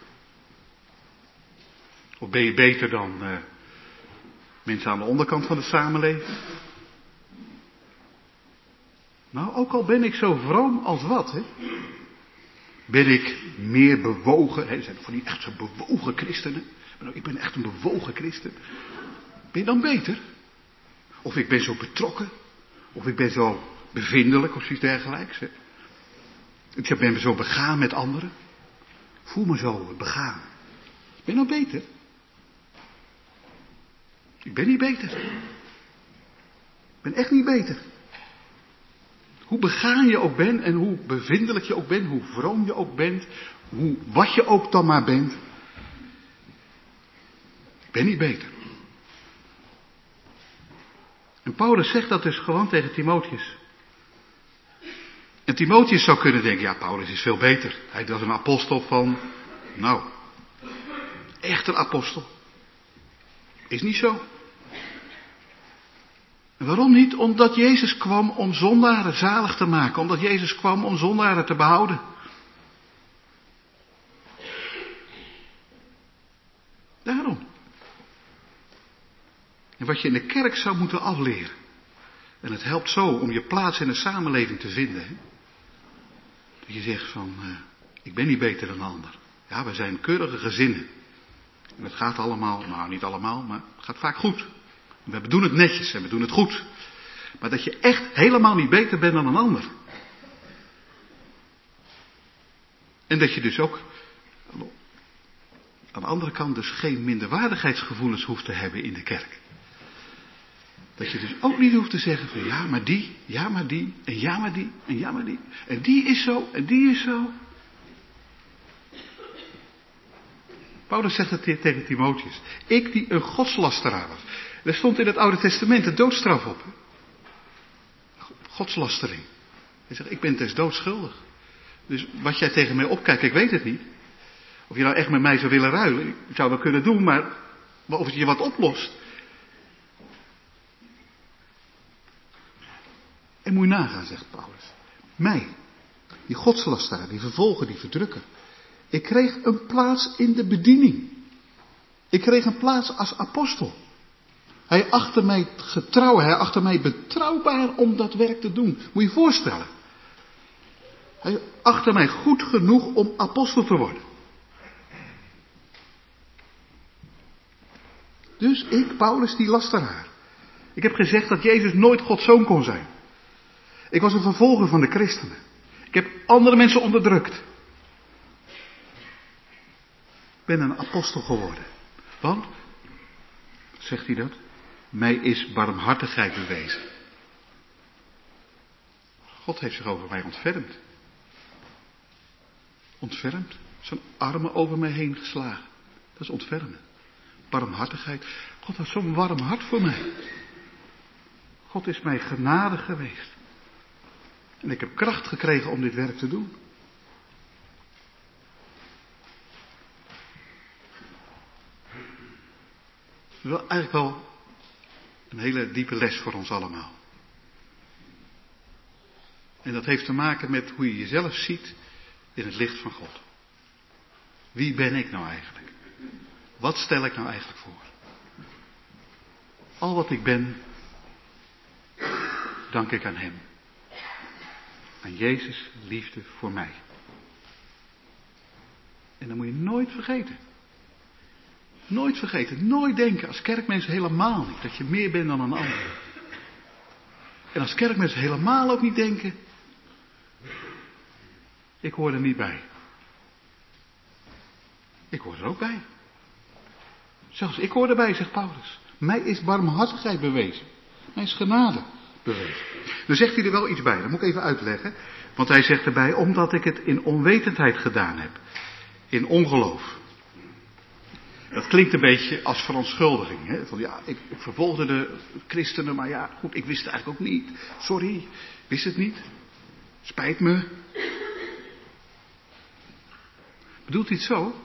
Of ben je beter dan uh, mensen aan de onderkant van de samenleving? Nou, ook al ben ik zo vroom als wat, hè? Ben ik meer bewogen? Hè? Er zijn van die echt zo bewogen christenen. Ik ben echt een bewogen christen. Ben je dan beter? Of ik ben zo betrokken? Of ik ben zo bevindelijk of iets dergelijks? Hè? Ik ben zo begaan met anderen. Voel me zo begaan. Ben je nou beter? Ik ben niet beter. Ik ben echt niet beter. Hoe begaan je ook bent en hoe bevindelijk je ook bent, hoe vroom je ook bent, hoe wat je ook dan maar bent. Ik ben niet beter. En Paulus zegt dat dus gewoon tegen Timotheus. En Timotheus zou kunnen denken, ja, Paulus is veel beter. Hij was een apostel van, nou, echt een apostel. Is niet zo. En waarom niet? Omdat Jezus kwam om zondaren zalig te maken. Omdat Jezus kwam om zondaren te behouden. Daarom. En wat je in de kerk zou moeten afleren. En het helpt zo om je plaats in de samenleving te vinden. Hè? Dat je zegt van, uh, ik ben niet beter dan een ander. Ja, we zijn keurige gezinnen. En het gaat allemaal, nou niet allemaal, maar het gaat vaak goed. En we doen het netjes en we doen het goed. Maar dat je echt helemaal niet beter bent dan een ander. En dat je dus ook aan de andere kant dus geen minderwaardigheidsgevoelens hoeft te hebben in de kerk. Dat je dus ook niet hoeft te zeggen van ja maar die, ja maar die, en ja maar die, en ja maar die. En die is zo, en die is zo. Paulus zegt het tegen Timotheus. Ik die een godslasteraar was. Er stond in het Oude Testament de doodstraf op. Godslastering. Hij zegt, ik ben des doods schuldig. Dus wat jij tegen mij opkijkt, ik weet het niet. Of je nou echt met mij zou willen ruilen, ik zou wel kunnen doen, maar, maar of het je wat oplost. En moet je nagaan, zegt Paulus. Mij, die godslasteraar, die vervolger, die verdrukker. Ik kreeg een plaats in de bediening. Ik kreeg een plaats als apostel. Hij achtte mij getrouw, hij achtte mij betrouwbaar om dat werk te doen. Moet je je voorstellen. Hij achtte mij goed genoeg om apostel te worden. Dus ik, Paulus, die lasteraar. Ik heb gezegd dat Jezus nooit Gods zoon kon zijn. Ik was een vervolger van de christenen. Ik heb andere mensen onderdrukt. Ik ben een apostel geworden. Want, zegt hij dat, mij is barmhartigheid bewezen. God heeft zich over mij ontfermd. Ontfermd. Zijn armen over mij heen geslagen. Dat is ontfermen. Barmhartigheid. God had zo'n warm hart voor mij. God is mij genadig geweest. En ik heb kracht gekregen om dit werk te doen. Dat is wel eigenlijk wel een hele diepe les voor ons allemaal. En dat heeft te maken met hoe je jezelf ziet in het licht van God. Wie ben ik nou eigenlijk? Wat stel ik nou eigenlijk voor? Al wat ik ben, dank ik aan Hem. Aan Jezus' liefde voor mij. En dat moet je nooit vergeten. Nooit vergeten, nooit denken als kerkmens helemaal niet dat je meer bent dan een ander. En als kerkmens helemaal ook niet denken, ik hoor er niet bij. Ik hoor er ook bij. Zelfs ik hoor erbij, zegt Paulus. Mij is barmhartigheid bewezen. Mij is genade bewezen. Dan zegt hij er wel iets bij, dat moet ik even uitleggen. Want hij zegt erbij, omdat ik het in onwetendheid gedaan heb. In ongeloof. Dat klinkt een beetje als verontschuldiging. Hè? Van ja, ik, ik vervolgde de christenen, maar ja, goed, ik wist het eigenlijk ook niet. Sorry, ik wist het niet. Spijt me. Bedoelt hij het zo?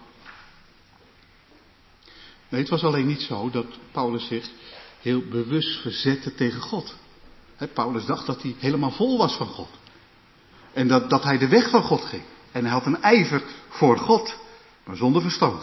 Nee, het was alleen niet zo dat Paulus zich heel bewust verzette tegen God. He, Paulus dacht dat hij helemaal vol was van God. En dat, dat hij de weg van God ging. En hij had een ijver voor God, maar zonder verstand.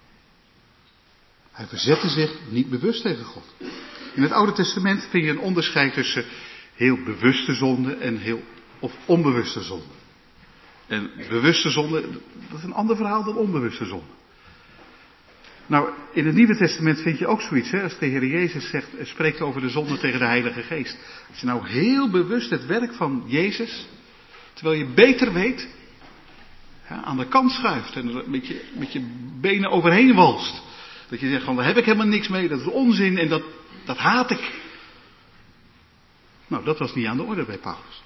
Hij verzette zich niet bewust tegen God. In het Oude Testament vind je een onderscheid tussen heel bewuste zonde en heel of onbewuste zonde. En bewuste zonde, dat is een ander verhaal dan onbewuste zonde. Nou, in het Nieuwe Testament vind je ook zoiets, hè, als de Heer Jezus zegt, spreekt over de zonde tegen de Heilige Geest. Als je nou heel bewust het werk van Jezus, terwijl je beter weet, ja, aan de kant schuift en er met je, met je benen overheen walst. Dat je zegt van, daar heb ik helemaal niks mee, dat is onzin en dat, dat haat ik. Nou, dat was niet aan de orde bij Paulus.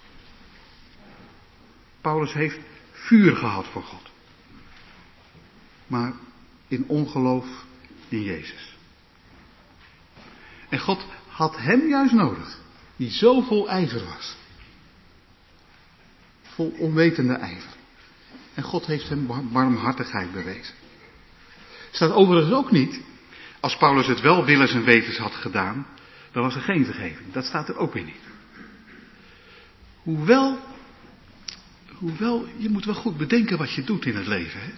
Paulus heeft vuur gehad voor God. Maar in ongeloof in Jezus. En God had hem juist nodig, die zo vol ijver was. vol onwetende ijver. En God heeft hem barmhartigheid bewezen. Staat overigens ook niet, als Paulus het wel willens en wetens had gedaan, dan was er geen vergeving. Dat staat er ook weer niet. Hoewel, hoewel, je moet wel goed bedenken wat je doet in het leven. Hè?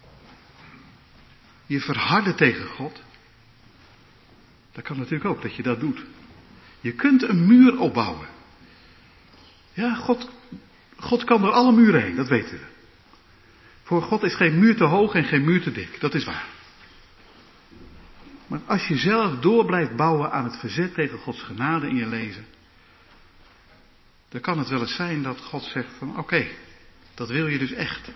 Je verharden tegen God. Dat kan natuurlijk ook, dat je dat doet. Je kunt een muur opbouwen. Ja, God, God kan door alle muren heen, dat weten we. Voor God is geen muur te hoog en geen muur te dik, dat is waar. Maar als je zelf door blijft bouwen aan het verzet tegen Gods genade in je leven, dan kan het wel eens zijn dat God zegt van oké, okay, dat wil je dus echt.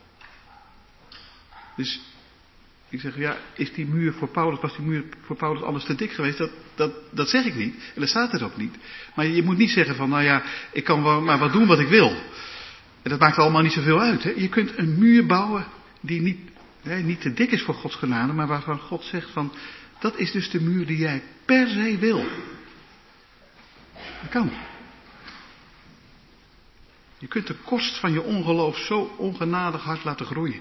Dus ik zeg, ja, is die muur voor Paulus, was die muur voor Paulus alles te dik geweest? Dat, dat, dat zeg ik niet. En dat staat er ook niet. Maar je moet niet zeggen van, nou ja, ik kan wel maar wat doen wat ik wil. En dat maakt allemaal niet zoveel uit. Hè? Je kunt een muur bouwen die niet, hè, niet te dik is voor Gods genade, maar waarvan God zegt van, dat is dus de muur die jij per se wil. Dat kan. Je kunt de kost van je ongeloof zo ongenadig hard laten groeien.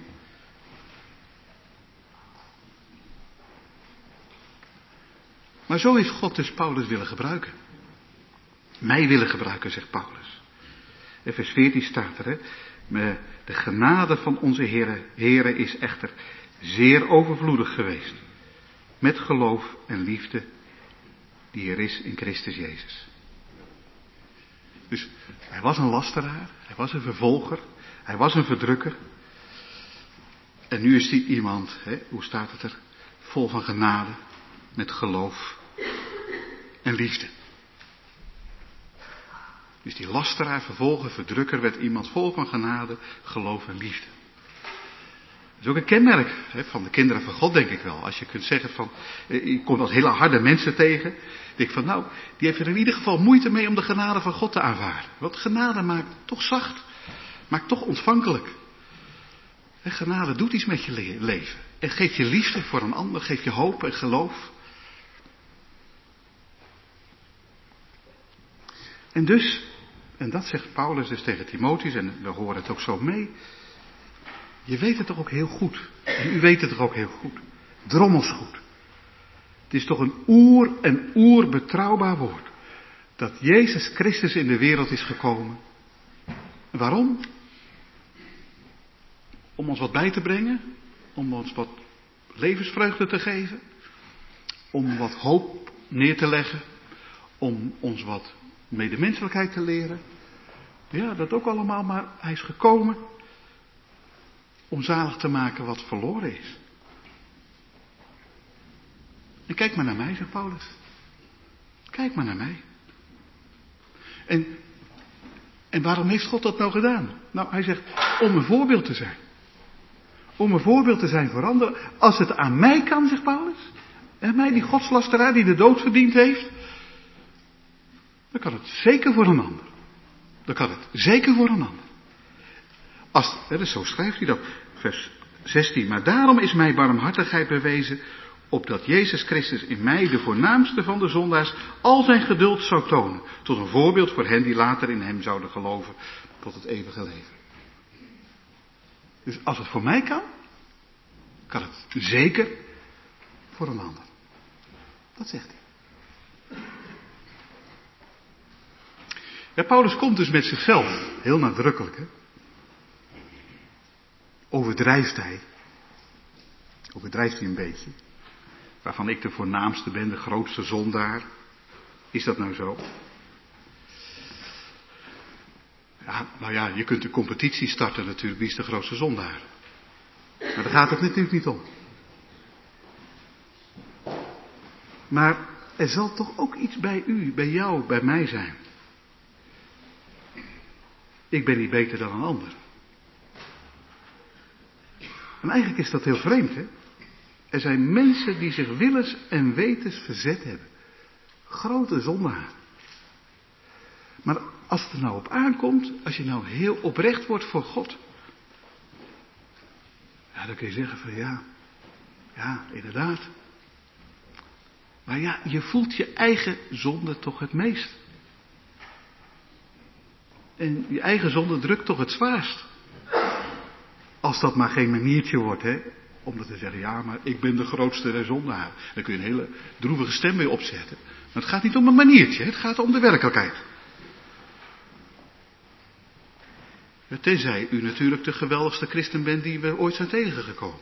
Maar zo heeft God dus Paulus willen gebruiken. Mij willen gebruiken, zegt Paulus. In vers veertien staat er, hè, de genade van onze Heere, Heere is echter zeer overvloedig geweest. Met geloof en liefde die er is in Christus Jezus. Dus hij was een lasteraar, hij was een vervolger, hij was een verdrukker. En nu is hij iemand, hè, hoe staat het er, vol van genade, met geloof en liefde. Dus die lasteraar, vervolger, verdrukker werd iemand vol van genade, geloof en liefde. Dat is ook een kenmerk hè, van de kinderen van God, denk ik wel. Als je kunt zeggen van, je komt als hele harde mensen tegen. Denk ik van, nou, die heeft er in ieder geval moeite mee om de genade van God te aanvaarden. Want genade maakt toch zacht, maakt toch ontvankelijk. En genade doet iets met je le- leven. En geeft je liefde voor een ander, geeft je hoop en geloof. En dus, en dat zegt Paulus dus tegen Timotheus, en we horen het ook zo mee. Je weet het toch ook heel goed. En u weet het toch ook heel goed. Drommels goed. Het is toch een oer en oer betrouwbaar woord. Dat Jezus Christus in de wereld is gekomen. En waarom? Om ons wat bij te brengen. Om ons wat levensvreugde te geven. Om wat hoop neer te leggen. Om ons wat medemenselijkheid te leren. Ja, dat ook allemaal, maar hij is gekomen om zalig te maken wat verloren is. En kijk maar naar mij, zegt Paulus. Kijk maar naar mij. En, en waarom heeft God dat nou gedaan? Nou, hij zegt, om een voorbeeld te zijn. Om een voorbeeld te zijn voor anderen. Als het aan mij kan, zegt Paulus. En mij, die godslasteraar die de dood verdiend heeft. Dan kan het zeker voor een ander. Dan kan het zeker voor een ander. Als, hè, dus zo schrijft hij dat. Vers zestien. Maar daarom is mij barmhartigheid bewezen, opdat Jezus Christus in mij, de voornaamste van de zondaars, al zijn geduld zou tonen. Tot een voorbeeld voor hen die later in hem zouden geloven, tot het eeuwige leven. Dus als het voor mij kan, kan het zeker voor een ander. Dat zegt hij. Ja, Paulus komt dus met zichzelf, heel nadrukkelijk, hè. Overdrijft hij. Overdrijft hij een beetje. Waarvan ik de voornaamste ben, de grootste zondaar. Is dat nou zo? Ja, nou ja, je kunt de competitie starten natuurlijk. Wie is de grootste zondaar? Maar daar gaat het natuurlijk niet om. Maar er zal toch ook iets bij u, bij jou, bij mij zijn. Ik ben niet beter dan een ander. En eigenlijk is dat heel vreemd, hè? Er zijn mensen die zich willens en wetens verzet hebben. Grote zondaren. Maar als het er nou op aankomt, als je nou heel oprecht wordt voor God. Ja, dan kun je zeggen van ja, ja, inderdaad. Maar ja, je voelt je eigen zonde toch het meest. En je eigen zonde drukt toch het zwaarst. Als dat maar geen maniertje wordt, hè. Om te zeggen, ja, maar ik ben de grootste der zondaren. Daar kun je een hele droevige stem mee opzetten. Maar het gaat niet om een maniertje, het gaat om de werkelijkheid. Tenzij u natuurlijk de geweldigste christen bent die we ooit zijn tegengekomen.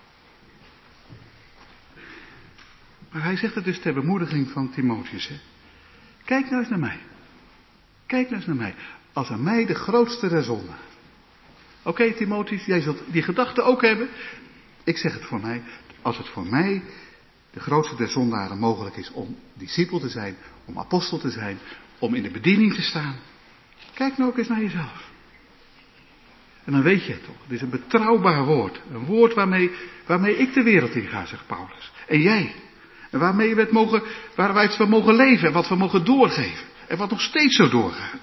Maar hij zegt het dus ter bemoediging van Timotheus. Hè? Kijk nou eens naar mij. Kijk nou eens naar mij. Als aan mij de grootste der zondaren. Oké, okay, Timotheus, jij zult die gedachte ook hebben. Ik zeg het voor mij. Als het voor mij de grootste der zondaren mogelijk is om discipel te zijn, om apostel te zijn, om in de bediening te staan. Kijk nou ook eens naar jezelf. En dan weet je het toch. Het is een betrouwbaar woord. Een woord waarmee, waarmee ik de wereld in ga, zegt Paulus. En jij. En waarmee we het mogen, waar wij het van mogen leven en wat we mogen doorgeven. En wat nog steeds zo doorgaat.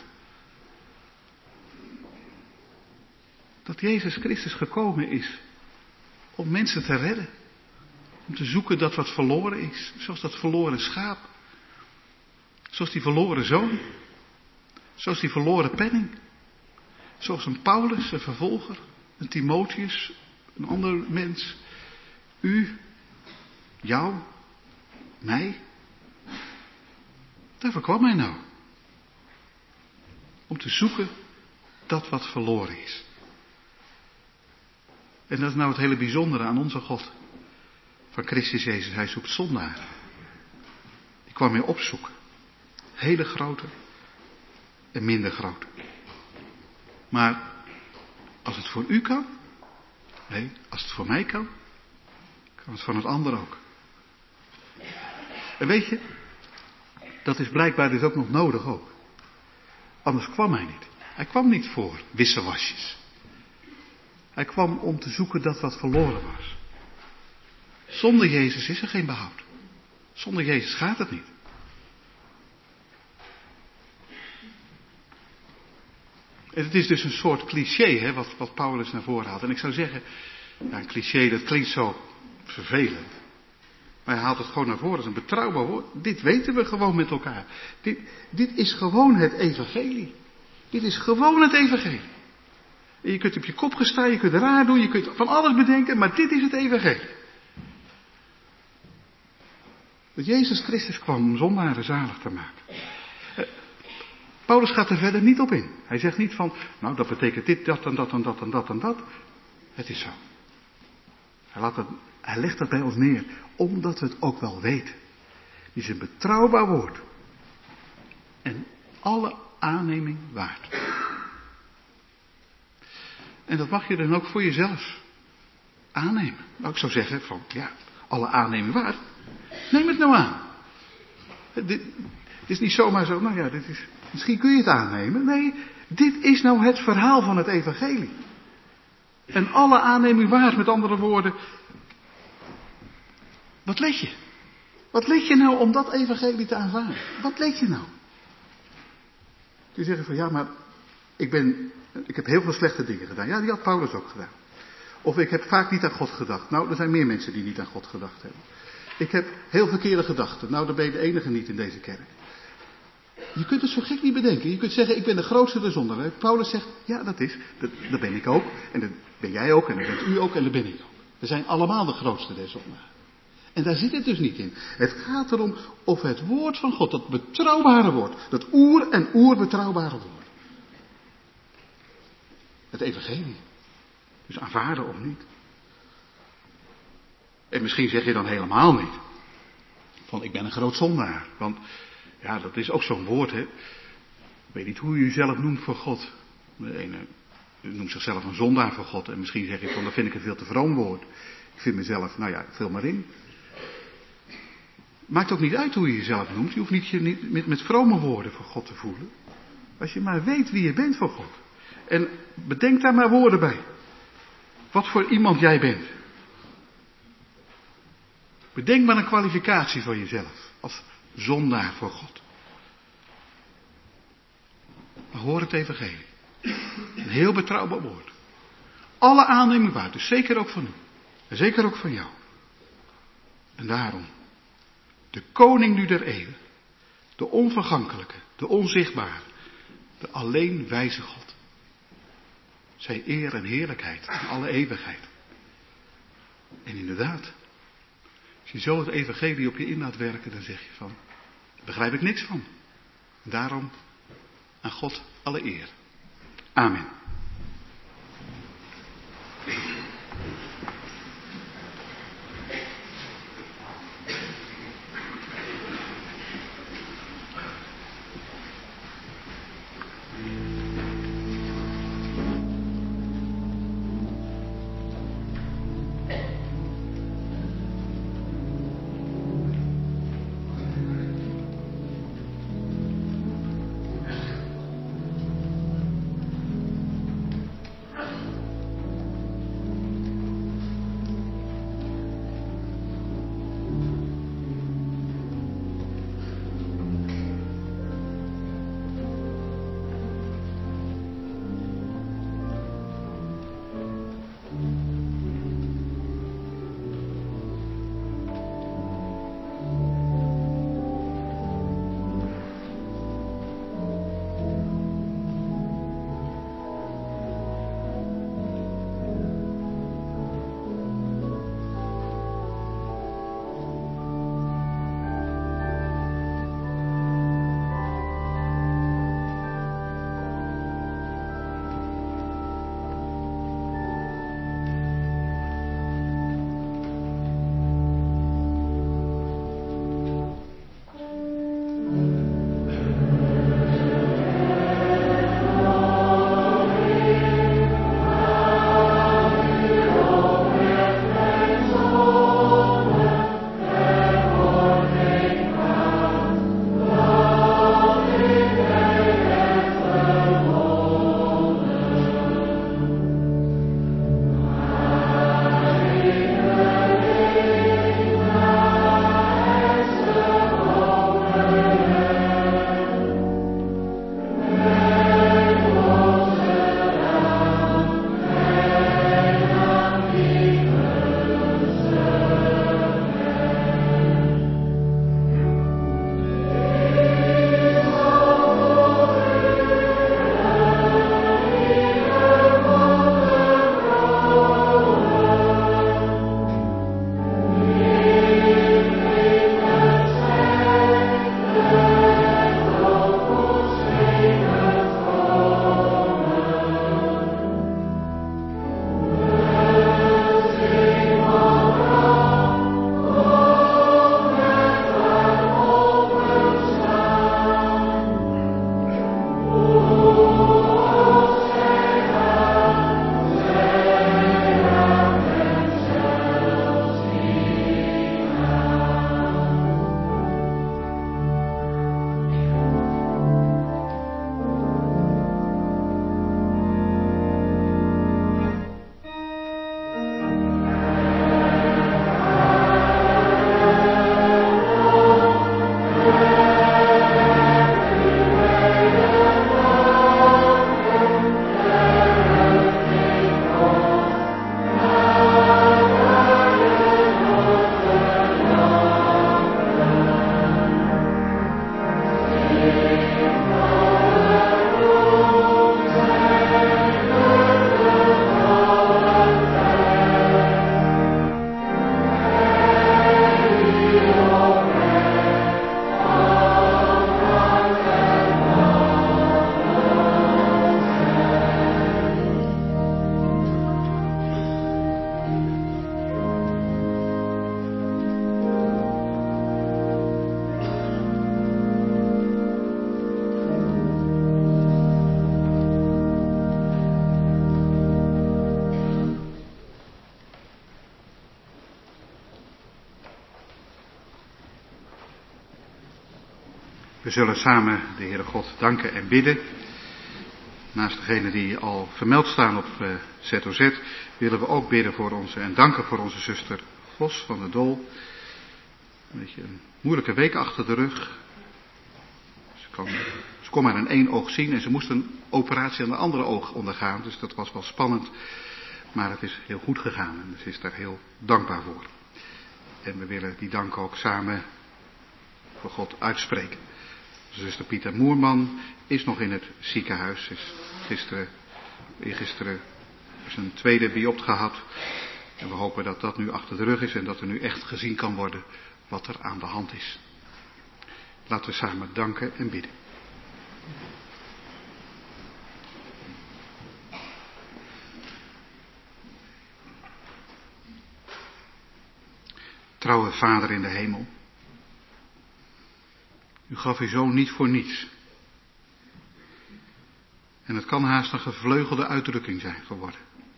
Dat Jezus Christus gekomen is om mensen te redden. Om te zoeken dat wat verloren is. Zoals dat verloren schaap. Zoals die verloren zoon. Zoals die verloren penning. Zoals een Paulus, een vervolger. Een Timotheus, een ander mens. U, jou, mij. Daarvoor kwam hij nou. Om te zoeken dat wat verloren is. En dat is nou het hele bijzondere aan onze God. Van Christus Jezus. Hij zoekt zondaren. Die kwam hij opzoeken. Hele grote en minder grote. Maar als het voor u kan. Nee, als het voor mij kan. Kan het van het ander ook. En weet je. Dat is blijkbaar dus ook nog nodig ook. Anders kwam hij niet. Hij kwam niet voor wissewasjes. Hij kwam om te zoeken dat wat verloren was. Zonder Jezus is er geen behoud. Zonder Jezus gaat het niet. En het is dus een soort cliché, hè, wat, wat Paulus naar voren haalt. En ik zou zeggen, ja, een cliché, dat klinkt zo vervelend. Maar hij haalt het gewoon naar voren, dat is een betrouwbaar woord. Dit weten we gewoon met elkaar. Dit, dit is gewoon het evangelie. Dit is gewoon het evangelie. En je kunt op je kop gaan staan, je kunt raar doen, je kunt van alles bedenken, maar dit is het evangelie. Dat Jezus Christus kwam om zondaren zalig te maken. Eh, Paulus gaat er verder niet op in. Hij zegt niet van, nou dat betekent dit, dat en dat en dat en dat en dat. Het is zo. Hij, laat het, hij legt dat bij ons neer, omdat we het ook wel weten. Het is een betrouwbaar woord. En alle aanneming waard. En dat mag je dan ook voor jezelf aannemen. Nou, ik zou zeggen van, ja, alle aanneming waard. Neem het nou aan. Dit, dit is niet zomaar zo, nou ja, dit is, misschien kun je het aannemen. Nee, dit is nou het verhaal van het evangelie. En alle aanneming waard, met andere woorden. Wat let je? Wat let je nou om dat evangelie te aanvaarden? Wat let je nou? Kun je zeggen van, ja, maar ik ben, ik heb heel veel slechte dingen gedaan. Ja, die had Paulus ook gedaan. Of ik heb vaak niet aan God gedacht. Nou, er zijn meer mensen die niet aan God gedacht hebben. Ik heb heel verkeerde gedachten. Nou, dan ben je de enige niet in deze kerk. Je kunt het zo gek niet bedenken. Je kunt zeggen, ik ben de grootste der zondaren. Paulus zegt, ja, dat is. Dat, dat ben ik ook. En dat ben jij ook. En dat bent u ook. En dat ben ik ook. We zijn allemaal de grootste der zondaren. En daar zit het dus niet in. Het gaat erom of het woord van God, dat betrouwbare woord. Dat oer en oer betrouwbare woord. Het evangelie. Dus aanvaarden of niet. En misschien zeg je dan helemaal niet. Van ik ben een groot zondaar. Want ja, dat is ook zo'n woord, hè. Ik weet niet hoe u jezelf noemt voor God. De ene noemt zichzelf een zondaar voor God. En misschien zeg je van, dat vind ik een veel te vroom woord. Ik vind mezelf, nou ja, vul maar in. Maakt ook niet uit hoe je jezelf noemt. Je hoeft niet je niet met, met vrome woorden voor God te voelen. Als je maar weet wie je bent voor God. En bedenk daar maar woorden bij. Wat voor iemand jij bent. Bedenk maar een kwalificatie voor jezelf. Als zondaar voor God. Maar hoor het evangelie. Een heel betrouwbaar woord. Alle aanneming waard. Dus zeker ook van u. En zeker ook van jou. En daarom. De koning nu der eeuwen. De onvergankelijke. De onzichtbare. De alleen wijze God. Zij eer en heerlijkheid in alle eeuwigheid. En inderdaad, als je zo het evangelie op je in laat werken, dan zeg je van, daar begrijp ik niks van. En daarom aan God alle eer. Amen. We zullen samen de Heere God danken en bidden. Naast degenen die al vermeld staan op uh, Z O Z, willen we ook bidden voor onze en danken voor onze zuster Vos van de Dol. Een beetje een moeilijke week achter de rug. Ze, kan, ze kon maar in één oog zien en ze moest een operatie aan de andere oog ondergaan. Dus dat was wel spannend, maar het is heel goed gegaan en ze is daar heel dankbaar voor. En we willen die dank ook samen voor God uitspreken. Zuster Pieter Moerman is nog in het ziekenhuis. Is gisteren, eergisteren zijn tweede biopt gehad. En we hopen dat dat nu achter de rug is en dat er nu echt gezien kan worden wat er aan de hand is. Laten we samen danken en bidden. Trouwe Vader in de hemel, u gaf uw zoon niet voor niets. En het kan haast een gevleugelde uitdrukking zijn geworden.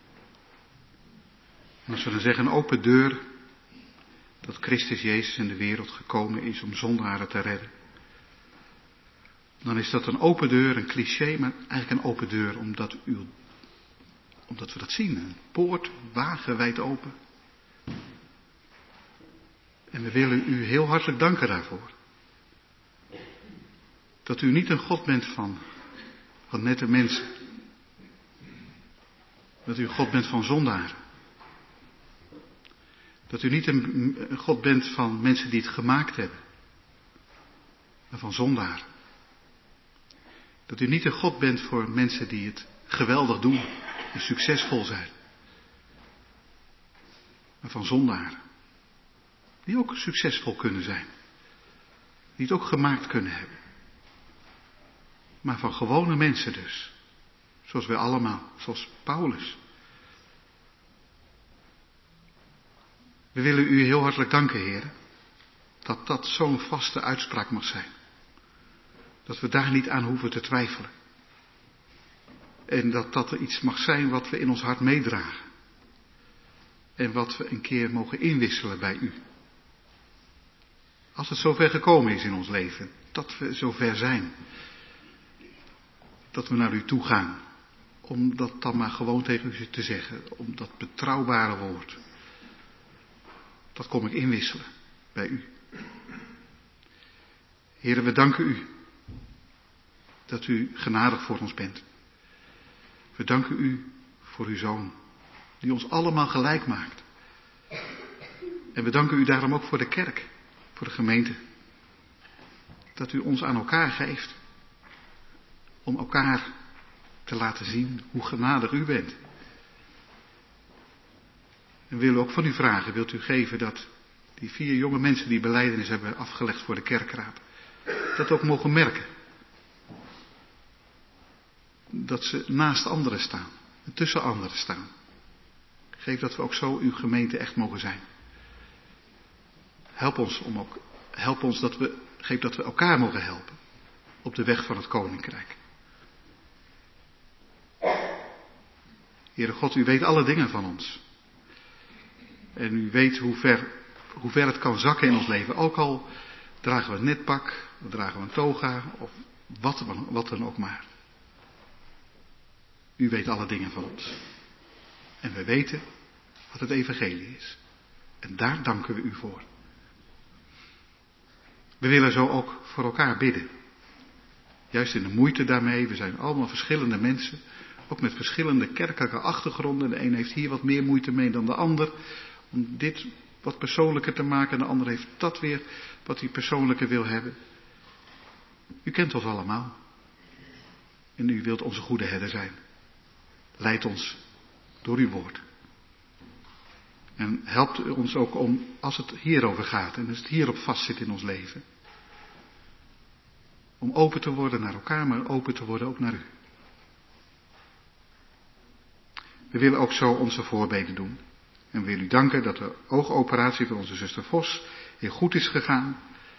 En als we dan zeggen een open deur, dat Christus Jezus in de wereld gekomen is om zondaren te redden. Dan is dat een open deur, een cliché, maar eigenlijk een open deur omdat, u, omdat we dat zien. Een poort wagenwijd open. En we willen u heel hartelijk danken daarvoor. Dat u niet een God bent van, van nette mensen. Dat u een God bent van zondaren. Dat u niet een, een God bent van mensen die het gemaakt hebben. Maar van zondaren. Dat u niet een God bent voor mensen die het geweldig doen en succesvol zijn. Maar van zondaren. Die ook succesvol kunnen zijn. Die het ook gemaakt kunnen hebben. Maar van gewone mensen dus. Zoals wij allemaal. Zoals Paulus. We willen u heel hartelijk danken, Heer. Dat dat zo'n vaste uitspraak mag zijn. Dat we daar niet aan hoeven te twijfelen. En dat dat er iets mag zijn wat we in ons hart meedragen. En wat we een keer mogen inwisselen bij u. Als het zover gekomen is in ons leven, dat we zover zijn, dat we naar u toe gaan, om dat dan maar gewoon tegen u te zeggen, om dat betrouwbare woord, dat kom ik inwisselen bij u. Heren, we danken u dat u genadig voor ons bent. We danken u voor uw Zoon, die ons allemaal gelijk maakt. En we danken u daarom ook voor de kerk. Voor de gemeente. Dat u ons aan elkaar geeft. Om elkaar te laten zien hoe genadig u bent. En we willen ook van u vragen, wilt u geven dat die vier jonge mensen die belijdenis hebben afgelegd voor de kerkraad. Dat ook mogen merken. Dat ze naast anderen staan. En tussen anderen staan. Geef dat we ook zo uw gemeente echt mogen zijn. Help ons om ook, help ons dat we, geef dat we elkaar mogen helpen. Op de weg van het koninkrijk. Heere God, u weet alle dingen van ons. En u weet hoe ver, hoe ver het kan zakken in ons leven. Ook al dragen we een netpak, of dragen we een toga, of wat, wat dan ook maar. U weet alle dingen van ons. En we weten wat het evangelie is. En daar danken we u voor. We willen zo ook voor elkaar bidden. Juist in de moeite daarmee. We zijn allemaal verschillende mensen. Ook met verschillende kerkelijke achtergronden. De een heeft hier wat meer moeite mee dan de ander. Om dit wat persoonlijker te maken. En de ander heeft dat weer wat hij persoonlijker wil hebben. U kent ons allemaal. En u wilt onze goede herder zijn. Leid ons door uw woord. En helpt ons ook om, als het hierover gaat en als het hierop vastzit in ons leven. Om open te worden naar elkaar, maar open te worden ook naar u. We willen ook zo onze voorbeden doen. En we willen u danken dat de oogoperatie van onze zuster Vos heel goed is gegaan.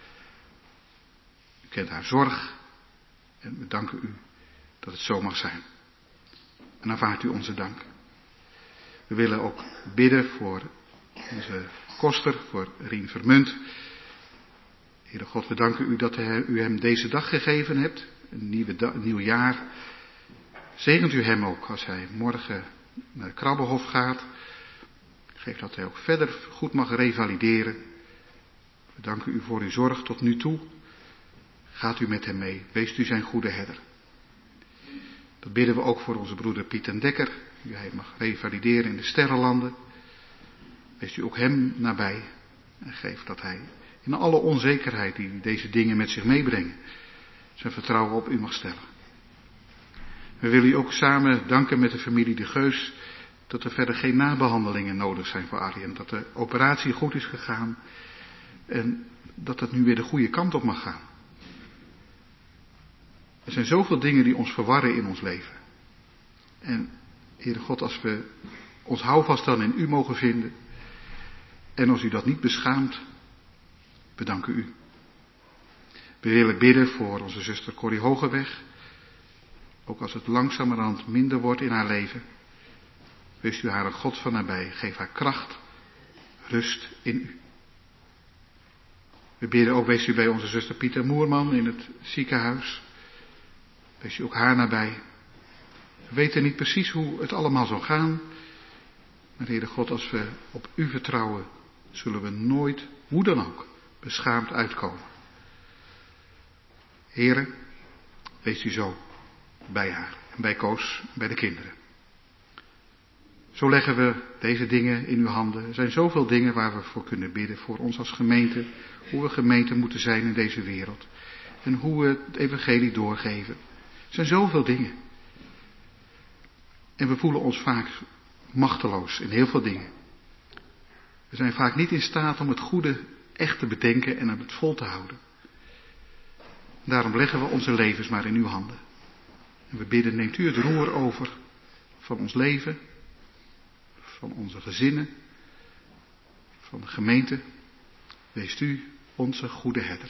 U kent haar zorg. En we danken u dat het zo mag zijn. En aanvaardt u onze dank. We willen ook bidden voor onze koster, voor Rien Vermunt. Heere God, we danken u dat u hem deze dag gegeven hebt. Een, nieuwe da- een nieuw jaar. Zegent u hem ook als hij morgen naar Krabbenhof gaat. Geef dat hij ook verder goed mag revalideren. We danken u voor uw zorg tot nu toe. Gaat u met hem mee. Wees u zijn goede herder. Dat bidden we ook voor onze broeder Piet den Dekker. U hij mag revalideren in de sterrenlanden. Wees u ook hem nabij. En geef dat hij in alle onzekerheid die deze dingen met zich meebrengen. zijn vertrouwen op u mag stellen. We willen u ook samen danken met de familie De Geus dat er verder geen nabehandelingen nodig zijn voor Arjen. Dat de operatie goed is gegaan en dat het nu weer de goede kant op mag gaan. Er zijn zoveel dingen die ons verwarren in ons leven. En Heere God, als we ons houvast dan in u mogen vinden en als u dat niet beschaamt, bedanken u. We willen bidden voor onze zuster Corrie Hogeweg. Ook als het langzamerhand minder wordt in haar leven. Wees u haar een God van nabij. Geef haar kracht, rust in u. We bidden ook, wees u bij onze zuster Pieter Moerman in het ziekenhuis. Wees u ook haar nabij. We weten niet precies hoe het allemaal zal gaan. Maar Heere God, als we op u vertrouwen, zullen we nooit, hoe dan ook, beschaamd uitkomen. Heere, wees u zo bij haar en bij Koos en bij de kinderen. Zo leggen we deze dingen in uw handen. Er zijn zoveel dingen waar we voor kunnen bidden, voor ons als gemeente, hoe we gemeente moeten zijn in deze wereld. En hoe we het evangelie doorgeven. Er zijn zoveel dingen. En we voelen ons vaak machteloos in heel veel dingen. We zijn vaak niet in staat om het goede echt te bedenken en om het vol te houden. Daarom leggen we onze levens maar in uw handen. En we bidden, neemt u het roer over van ons leven, van onze gezinnen, van de gemeente. Wees u onze goede herder.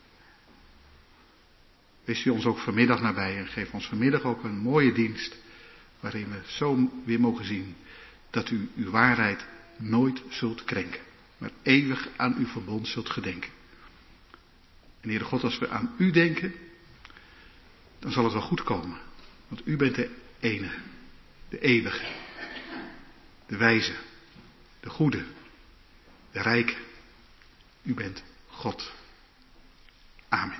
Wees u ons ook vanmiddag nabij en geef ons vanmiddag ook een mooie dienst, waarin we zo weer mogen zien dat u uw waarheid nooit zult krenken, maar eeuwig aan uw verbond zult gedenken. En Heere God, als we aan u denken, dan zal het wel goed komen. Want u bent de enige, de eeuwige, de wijze, de goede, de rijke. U bent God. Amen.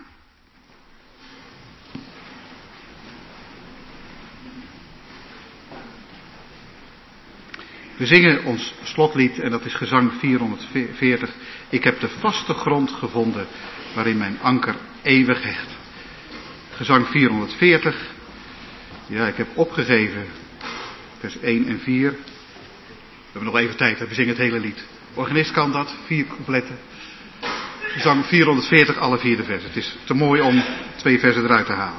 We zingen ons slotlied en dat is gezang vierhonderdveertig. Ik heb de vaste grond gevonden waarin mijn anker eeuwig hecht. Gezang vierhonderdveertig. Ja, ik heb opgegeven vers één en vier. We hebben nog even tijd, we zingen het hele lied. De organist kan dat, vier coupletten. Gezang vierhonderdveertig, alle vierde versen. Het is te mooi om twee versen eruit te halen.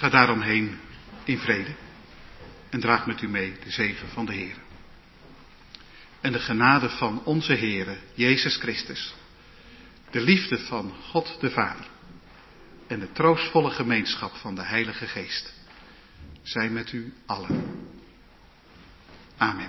Ga daaromheen in vrede en draag met u mee de zegen van de Heer. En de genade van onze Heere Jezus Christus, de liefde van God de Vader en de troostvolle gemeenschap van de Heilige Geest zijn met u allen. Amen.